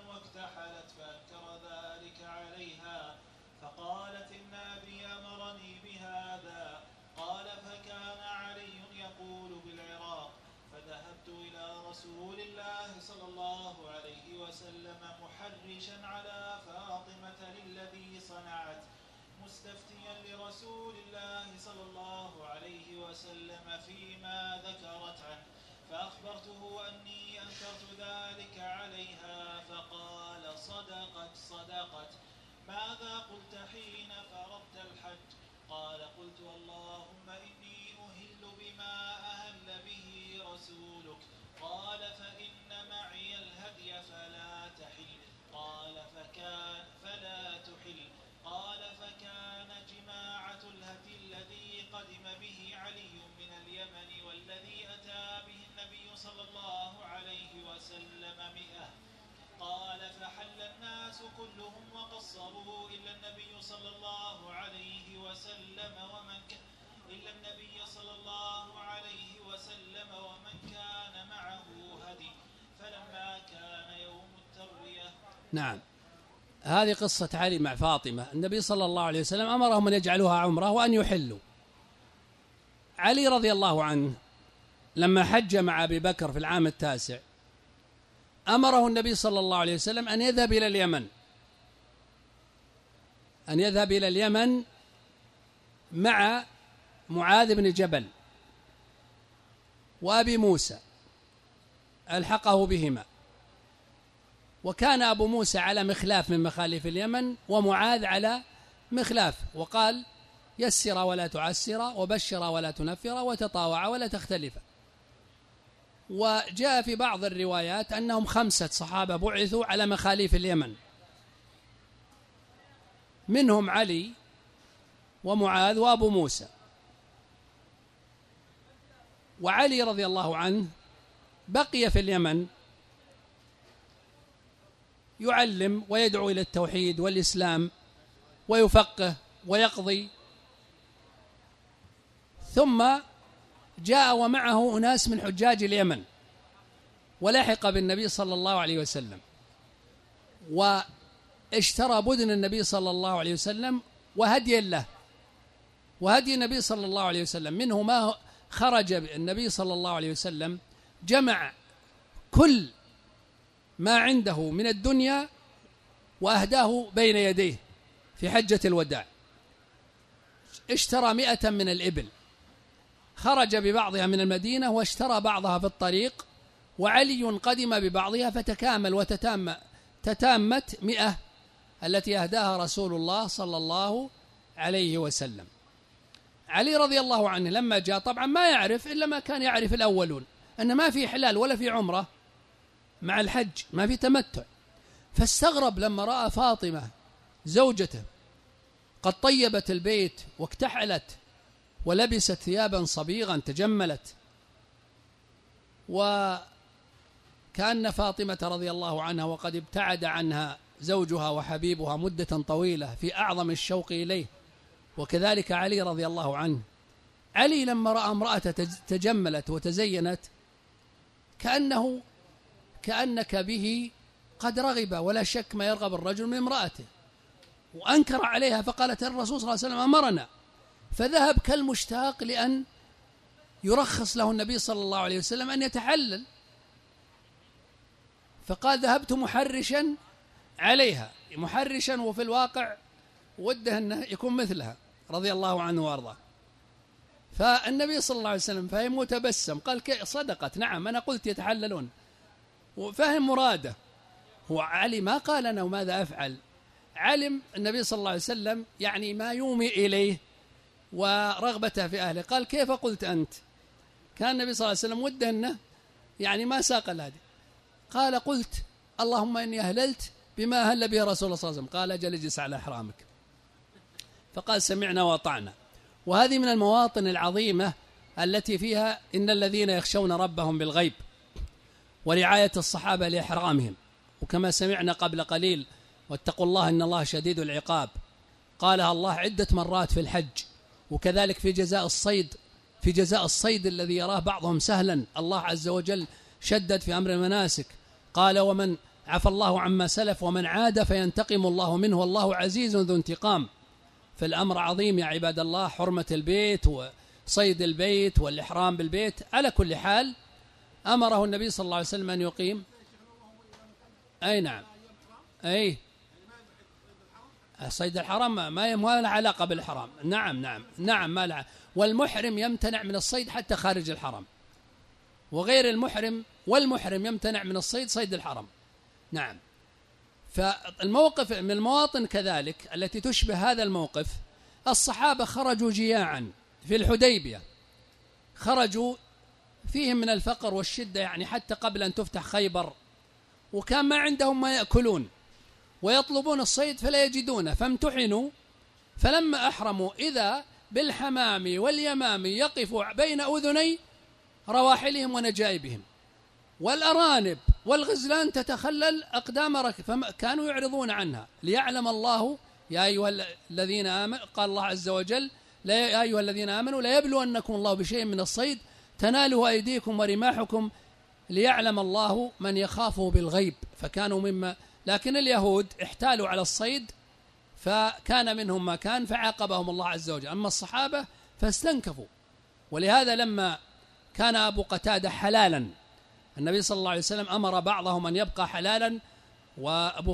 واكتحلت فأنكر ذلك عليها، فقالت إن أبي أمرني بهذا. قال فكان علي يقول بالعراق، فذهبت إلى رسول الله صلى الله عليه وسلم محرشا على فاطمة للذي صنعت، مستفتيا لرسول الله صلى الله عليه وسلم فيما ذكرت عنه، فأخبرته أني أنكرت ذلك عليها، فقال صدقت. ماذا قلت حين فرضت الحج؟ قال قلت اللهم إني أهل بما أهل به رسولك. قال فإن معي الهدي فلا تحل. قال فكان جماعة الهدي الذي قدم به علي من اليمن والذي أتى به النبي صلى الله عليه وسلم 100. قال فحل الناس كلهم وقصروا إلا النبي صلى الله عليه وسلم ومن كان معه هدي. فلما كان يوم التروية. نعم، هذه قصة علي مع فاطمة. النبي صلى الله عليه وسلم أمرهم أن يجعلوها عمرة وأن يحلوا. علي رضي الله عنه لما حج مع أبي بكر في العام 9 أمره النبي صلى الله عليه وسلم أن يذهب إلى اليمن مع معاذ بن جبل وأبي موسى، ألحقه بهما، وكان أبو موسى على مخلاف من مخالف اليمن ومعاذ على مخلاف، وقال يسر ولا تعسر وبشر ولا تنفر وتطاوع ولا تختلف. وجاء في بعض الروايات أنهم 5 صحابة بعثوا على مخاليف اليمن، منهم علي ومعاذ وأبو موسى. وعلي رضي الله عنه بقي في اليمن يعلم ويدعو إلى التوحيد والإسلام ويفقه ويقضي. ثم جاء ومعه أناس من حجاج اليمن ولحق بالنبي صلى الله عليه وسلم، واشترى بدن النبي صلى الله عليه وسلم وهدي له، وهدي النبي صلى الله عليه وسلم منه ما خرج النبي صلى الله عليه وسلم، جمع كل ما عنده من الدنيا وأهداه بين يديه في حجة الوداع. اشترى 100 من الإبل، خرج ببعضها من المدينة واشترى بعضها في الطريق، وعلي قدم ببعضها فتكامل تتامت 100 التي أهداها رسول الله صلى الله عليه وسلم. علي رضي الله عنه لما جاء طبعا ما يعرف إلا ما كان يعرف الأولون، أن ما في حلال ولا في عمرة مع الحج، ما في تمتع، فاستغرب لما رأى فاطمة زوجته قد طيبت البيت واكتحلت ولبست ثيابا صبيغا تجملت، وكأن فاطمة رضي الله عنها وقد ابتعد عنها زوجها وحبيبها مدة طويلة في أعظم الشوق إليه، وكذلك علي رضي الله عنه. علي لما رأى امرأة تجملت وتزينت كأنك به قد رغب، ولا شك ما يرغب الرجل من امرأته، وأنكر عليها، فقالت الرسول صلى الله عليه وسلم أمرنا، فذهب كالمشتاق لأن يرخص له النبي صلى الله عليه وسلم أن يتحلل، فقال ذهبت محرشا عليها، محرشا وفي الواقع وده أنه يكون مثلها رضي الله عنه وارضاه. فالنبي صلى الله عليه وسلم فهم وتبسم، قال صدقت، نعم أنا قلت يتحللون، وفهم مراده. هو علي ما قال أنا وماذا أفعل، علم النبي صلى الله عليه وسلم يعني ما يومي إليه ورغبته في أهله، قال كيف قلت أنت؟ كان النبي صلى الله عليه وسلم وده أنه يعني ما ساق الهدي، قال قلت اللهم إني أهللت بما أهل به رسول الله صلى الله عليه وسلم. قال أجل اجلس على إحرامك. فقال سمعنا وأطعنا. وهذه من المواطن العظيمة التي فيها إن الذين يخشون ربهم بالغيب ورعاية الصحابة لإحرامهم، وكما سمعنا قبل قليل واتقوا الله إن الله شديد العقاب، قالها الله عدة مرات في الحج، وكذلك في جزاء الصيد الذي يراه بعضهم سهلا، الله عز وجل شدد في أمر المناسك، قال ومن عفى الله عما سلف ومن عاد فينتقم الله منه والله عزيز ذو انتقام. فالأمر عظيم يا عباد الله، حرمة البيت وصيد البيت والإحرام بالبيت. على كل حال أمره النبي صلى الله عليه وسلم أن يقيم. أي نعم، أي صيد الحرم ما له علاقة بالحرام. نعم ما له. والمحرم يمتنع من الصيد حتى خارج الحرم، وغير المحرم والمحرم يمتنع من الصيد صيد الحرم. نعم. فالموقف من المواطن كذلك التي تشبه هذا الموقف، الصحابة خرجوا جياعا في الحديبية، خرجوا فيهم من الفقر والشدة، يعني حتى قبل أن تفتح خيبر، وكان ما عندهم ما يأكلون ويطلبون الصيد فلا يجدونه، فامتحنوا. فلما أحرموا إذا بالحمام واليمام يقف بين أذني رواحلهم ونجائبهم، والأرانب والغزلان تتخلل أقدام ركب، فكانوا يعرضون عنها ليعلم الله يا أيها الذين آمنوا، قال الله عز وجل يا أيها الذين آمنوا لا يبلونكم الله بشيء من الصيد تناله أيديكم ورماحكم ليعلم الله من يخافه بالغيب. فكانوا مما، لكن اليهود احتالوا على الصيد فكان منهم ما كان فعاقبهم الله عز وجل. أما الصحابة فاستنكفوا. ولهذا لما كان أبو قتادة حلالا، النبي صلى الله عليه وسلم أمر بعضهم أن يبقى حلالا، وأبو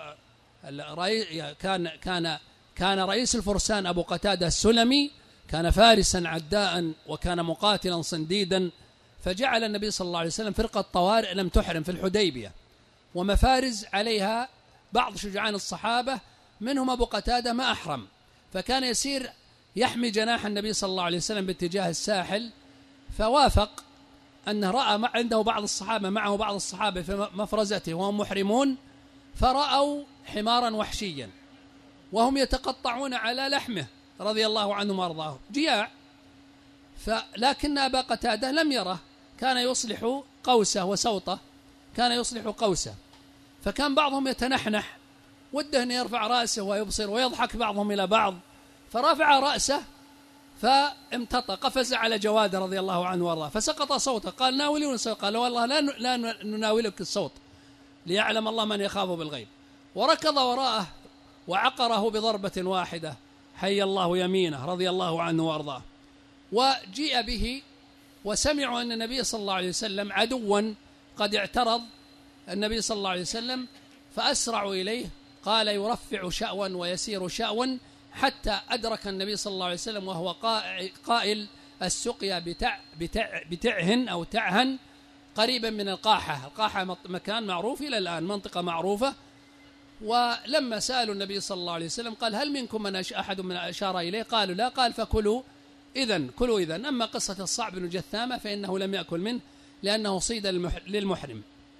كان رئيس الفرسان أبو قتادة السلمي، كان فارسا عداء وكان مقاتلا صنديدا، فجعل النبي صلى الله عليه وسلم فرقة طوارئ لم تحرم في الحديبية، ومفارز عليها بعض شجعان الصحابة منهم أبو قتادة ما أحرم، فكان يسير يحمي جناح النبي صلى الله عليه وسلم باتجاه الساحل. فوافق أنه رأى عنده بعض الصحابة، معه بعض الصحابة في مفرزته وهم محرمون، فرأوا حمارا وحشيا وهم يتقطعون على لحمه رضي الله عنهم وارضاه جياع، لكن أبا قتادة لم يره، كان يصلح قوسه وسوطه، كان يصلح قوسه، فكان بعضهم يتنحنح وده أن يرفع رأسه ويبصر، ويضحك بعضهم إلى بعض، فرفع رأسه فامتطى، قفز على جواد رضي الله عنه وارضاه فسقط صوته، قال ناولون الصوت، قال والله لا نناولك الصوت ليعلم الله من يخاف بالغيب، وركض وراءه وعقره بضربة واحدة حي الله يمينه رضي الله عنه وارضاه. وجيء به وسمعوا أن النبي صلى الله عليه وسلم عدوا قد اعترض النبي صلى الله عليه وسلم، فأسرعوا إليه، قال يرفع شأوا ويسير شأوا، حتى أدرك النبي صلى الله عليه وسلم وهو قائل السقيا بتعهن أو تعهن قريبا من القاحة. القاحة مكان معروف إلى الآن، منطقة معروفة. ولما سألوا النبي صلى الله عليه وسلم قال هل منكم من أحد من أشار إليه؟ قالوا لا، قال فكلوا إذن. أما قصة الصعب بن جثامة فإنه لم يأكل منه لأنه صيد للمحرم.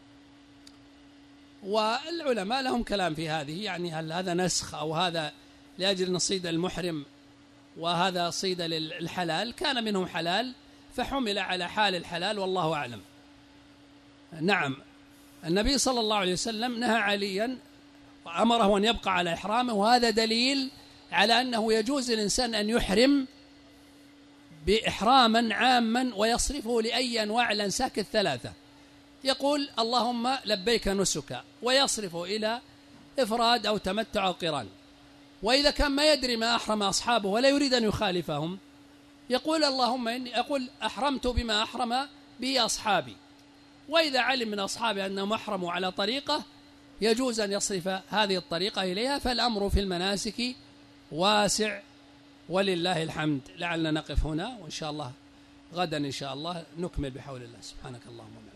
والعلماء لهم كلام في هذه، يعني هل هذا نسخ أو هذا لأجل نصيد المحرم وهذا صيد للحلال؟ كان منهم حلال فحمل على حال الحلال والله أعلم. نعم، النبي صلى الله عليه وسلم نهى عليا وأمره أن يبقى على إحرامه، وهذا دليل على أنه يجوز للإنسان أن يحرم بإحراما عاما ويصرفه لأي أنواع الأنساك الثلاثة، يقول اللهم لبيك نسكا، ويصرفه إلى إفراد أو تمتع أو قران. وإذا كان ما يدري ما أحرم أصحابه ولا يريد أن يخالفهم، يقول اللهم إني أقول أحرمت بما أحرم به أصحابي. وإذا علم من أصحابه أنهم أحرموا على طريقة يجوز أن يصرف هذه الطريقة إليها. فالأمر في المناسك واسع ولله الحمد. لعلنا نقف هنا، وإن شاء الله غدا إن شاء الله نكمل بحول الله. سبحانك اللهم وبحمدك.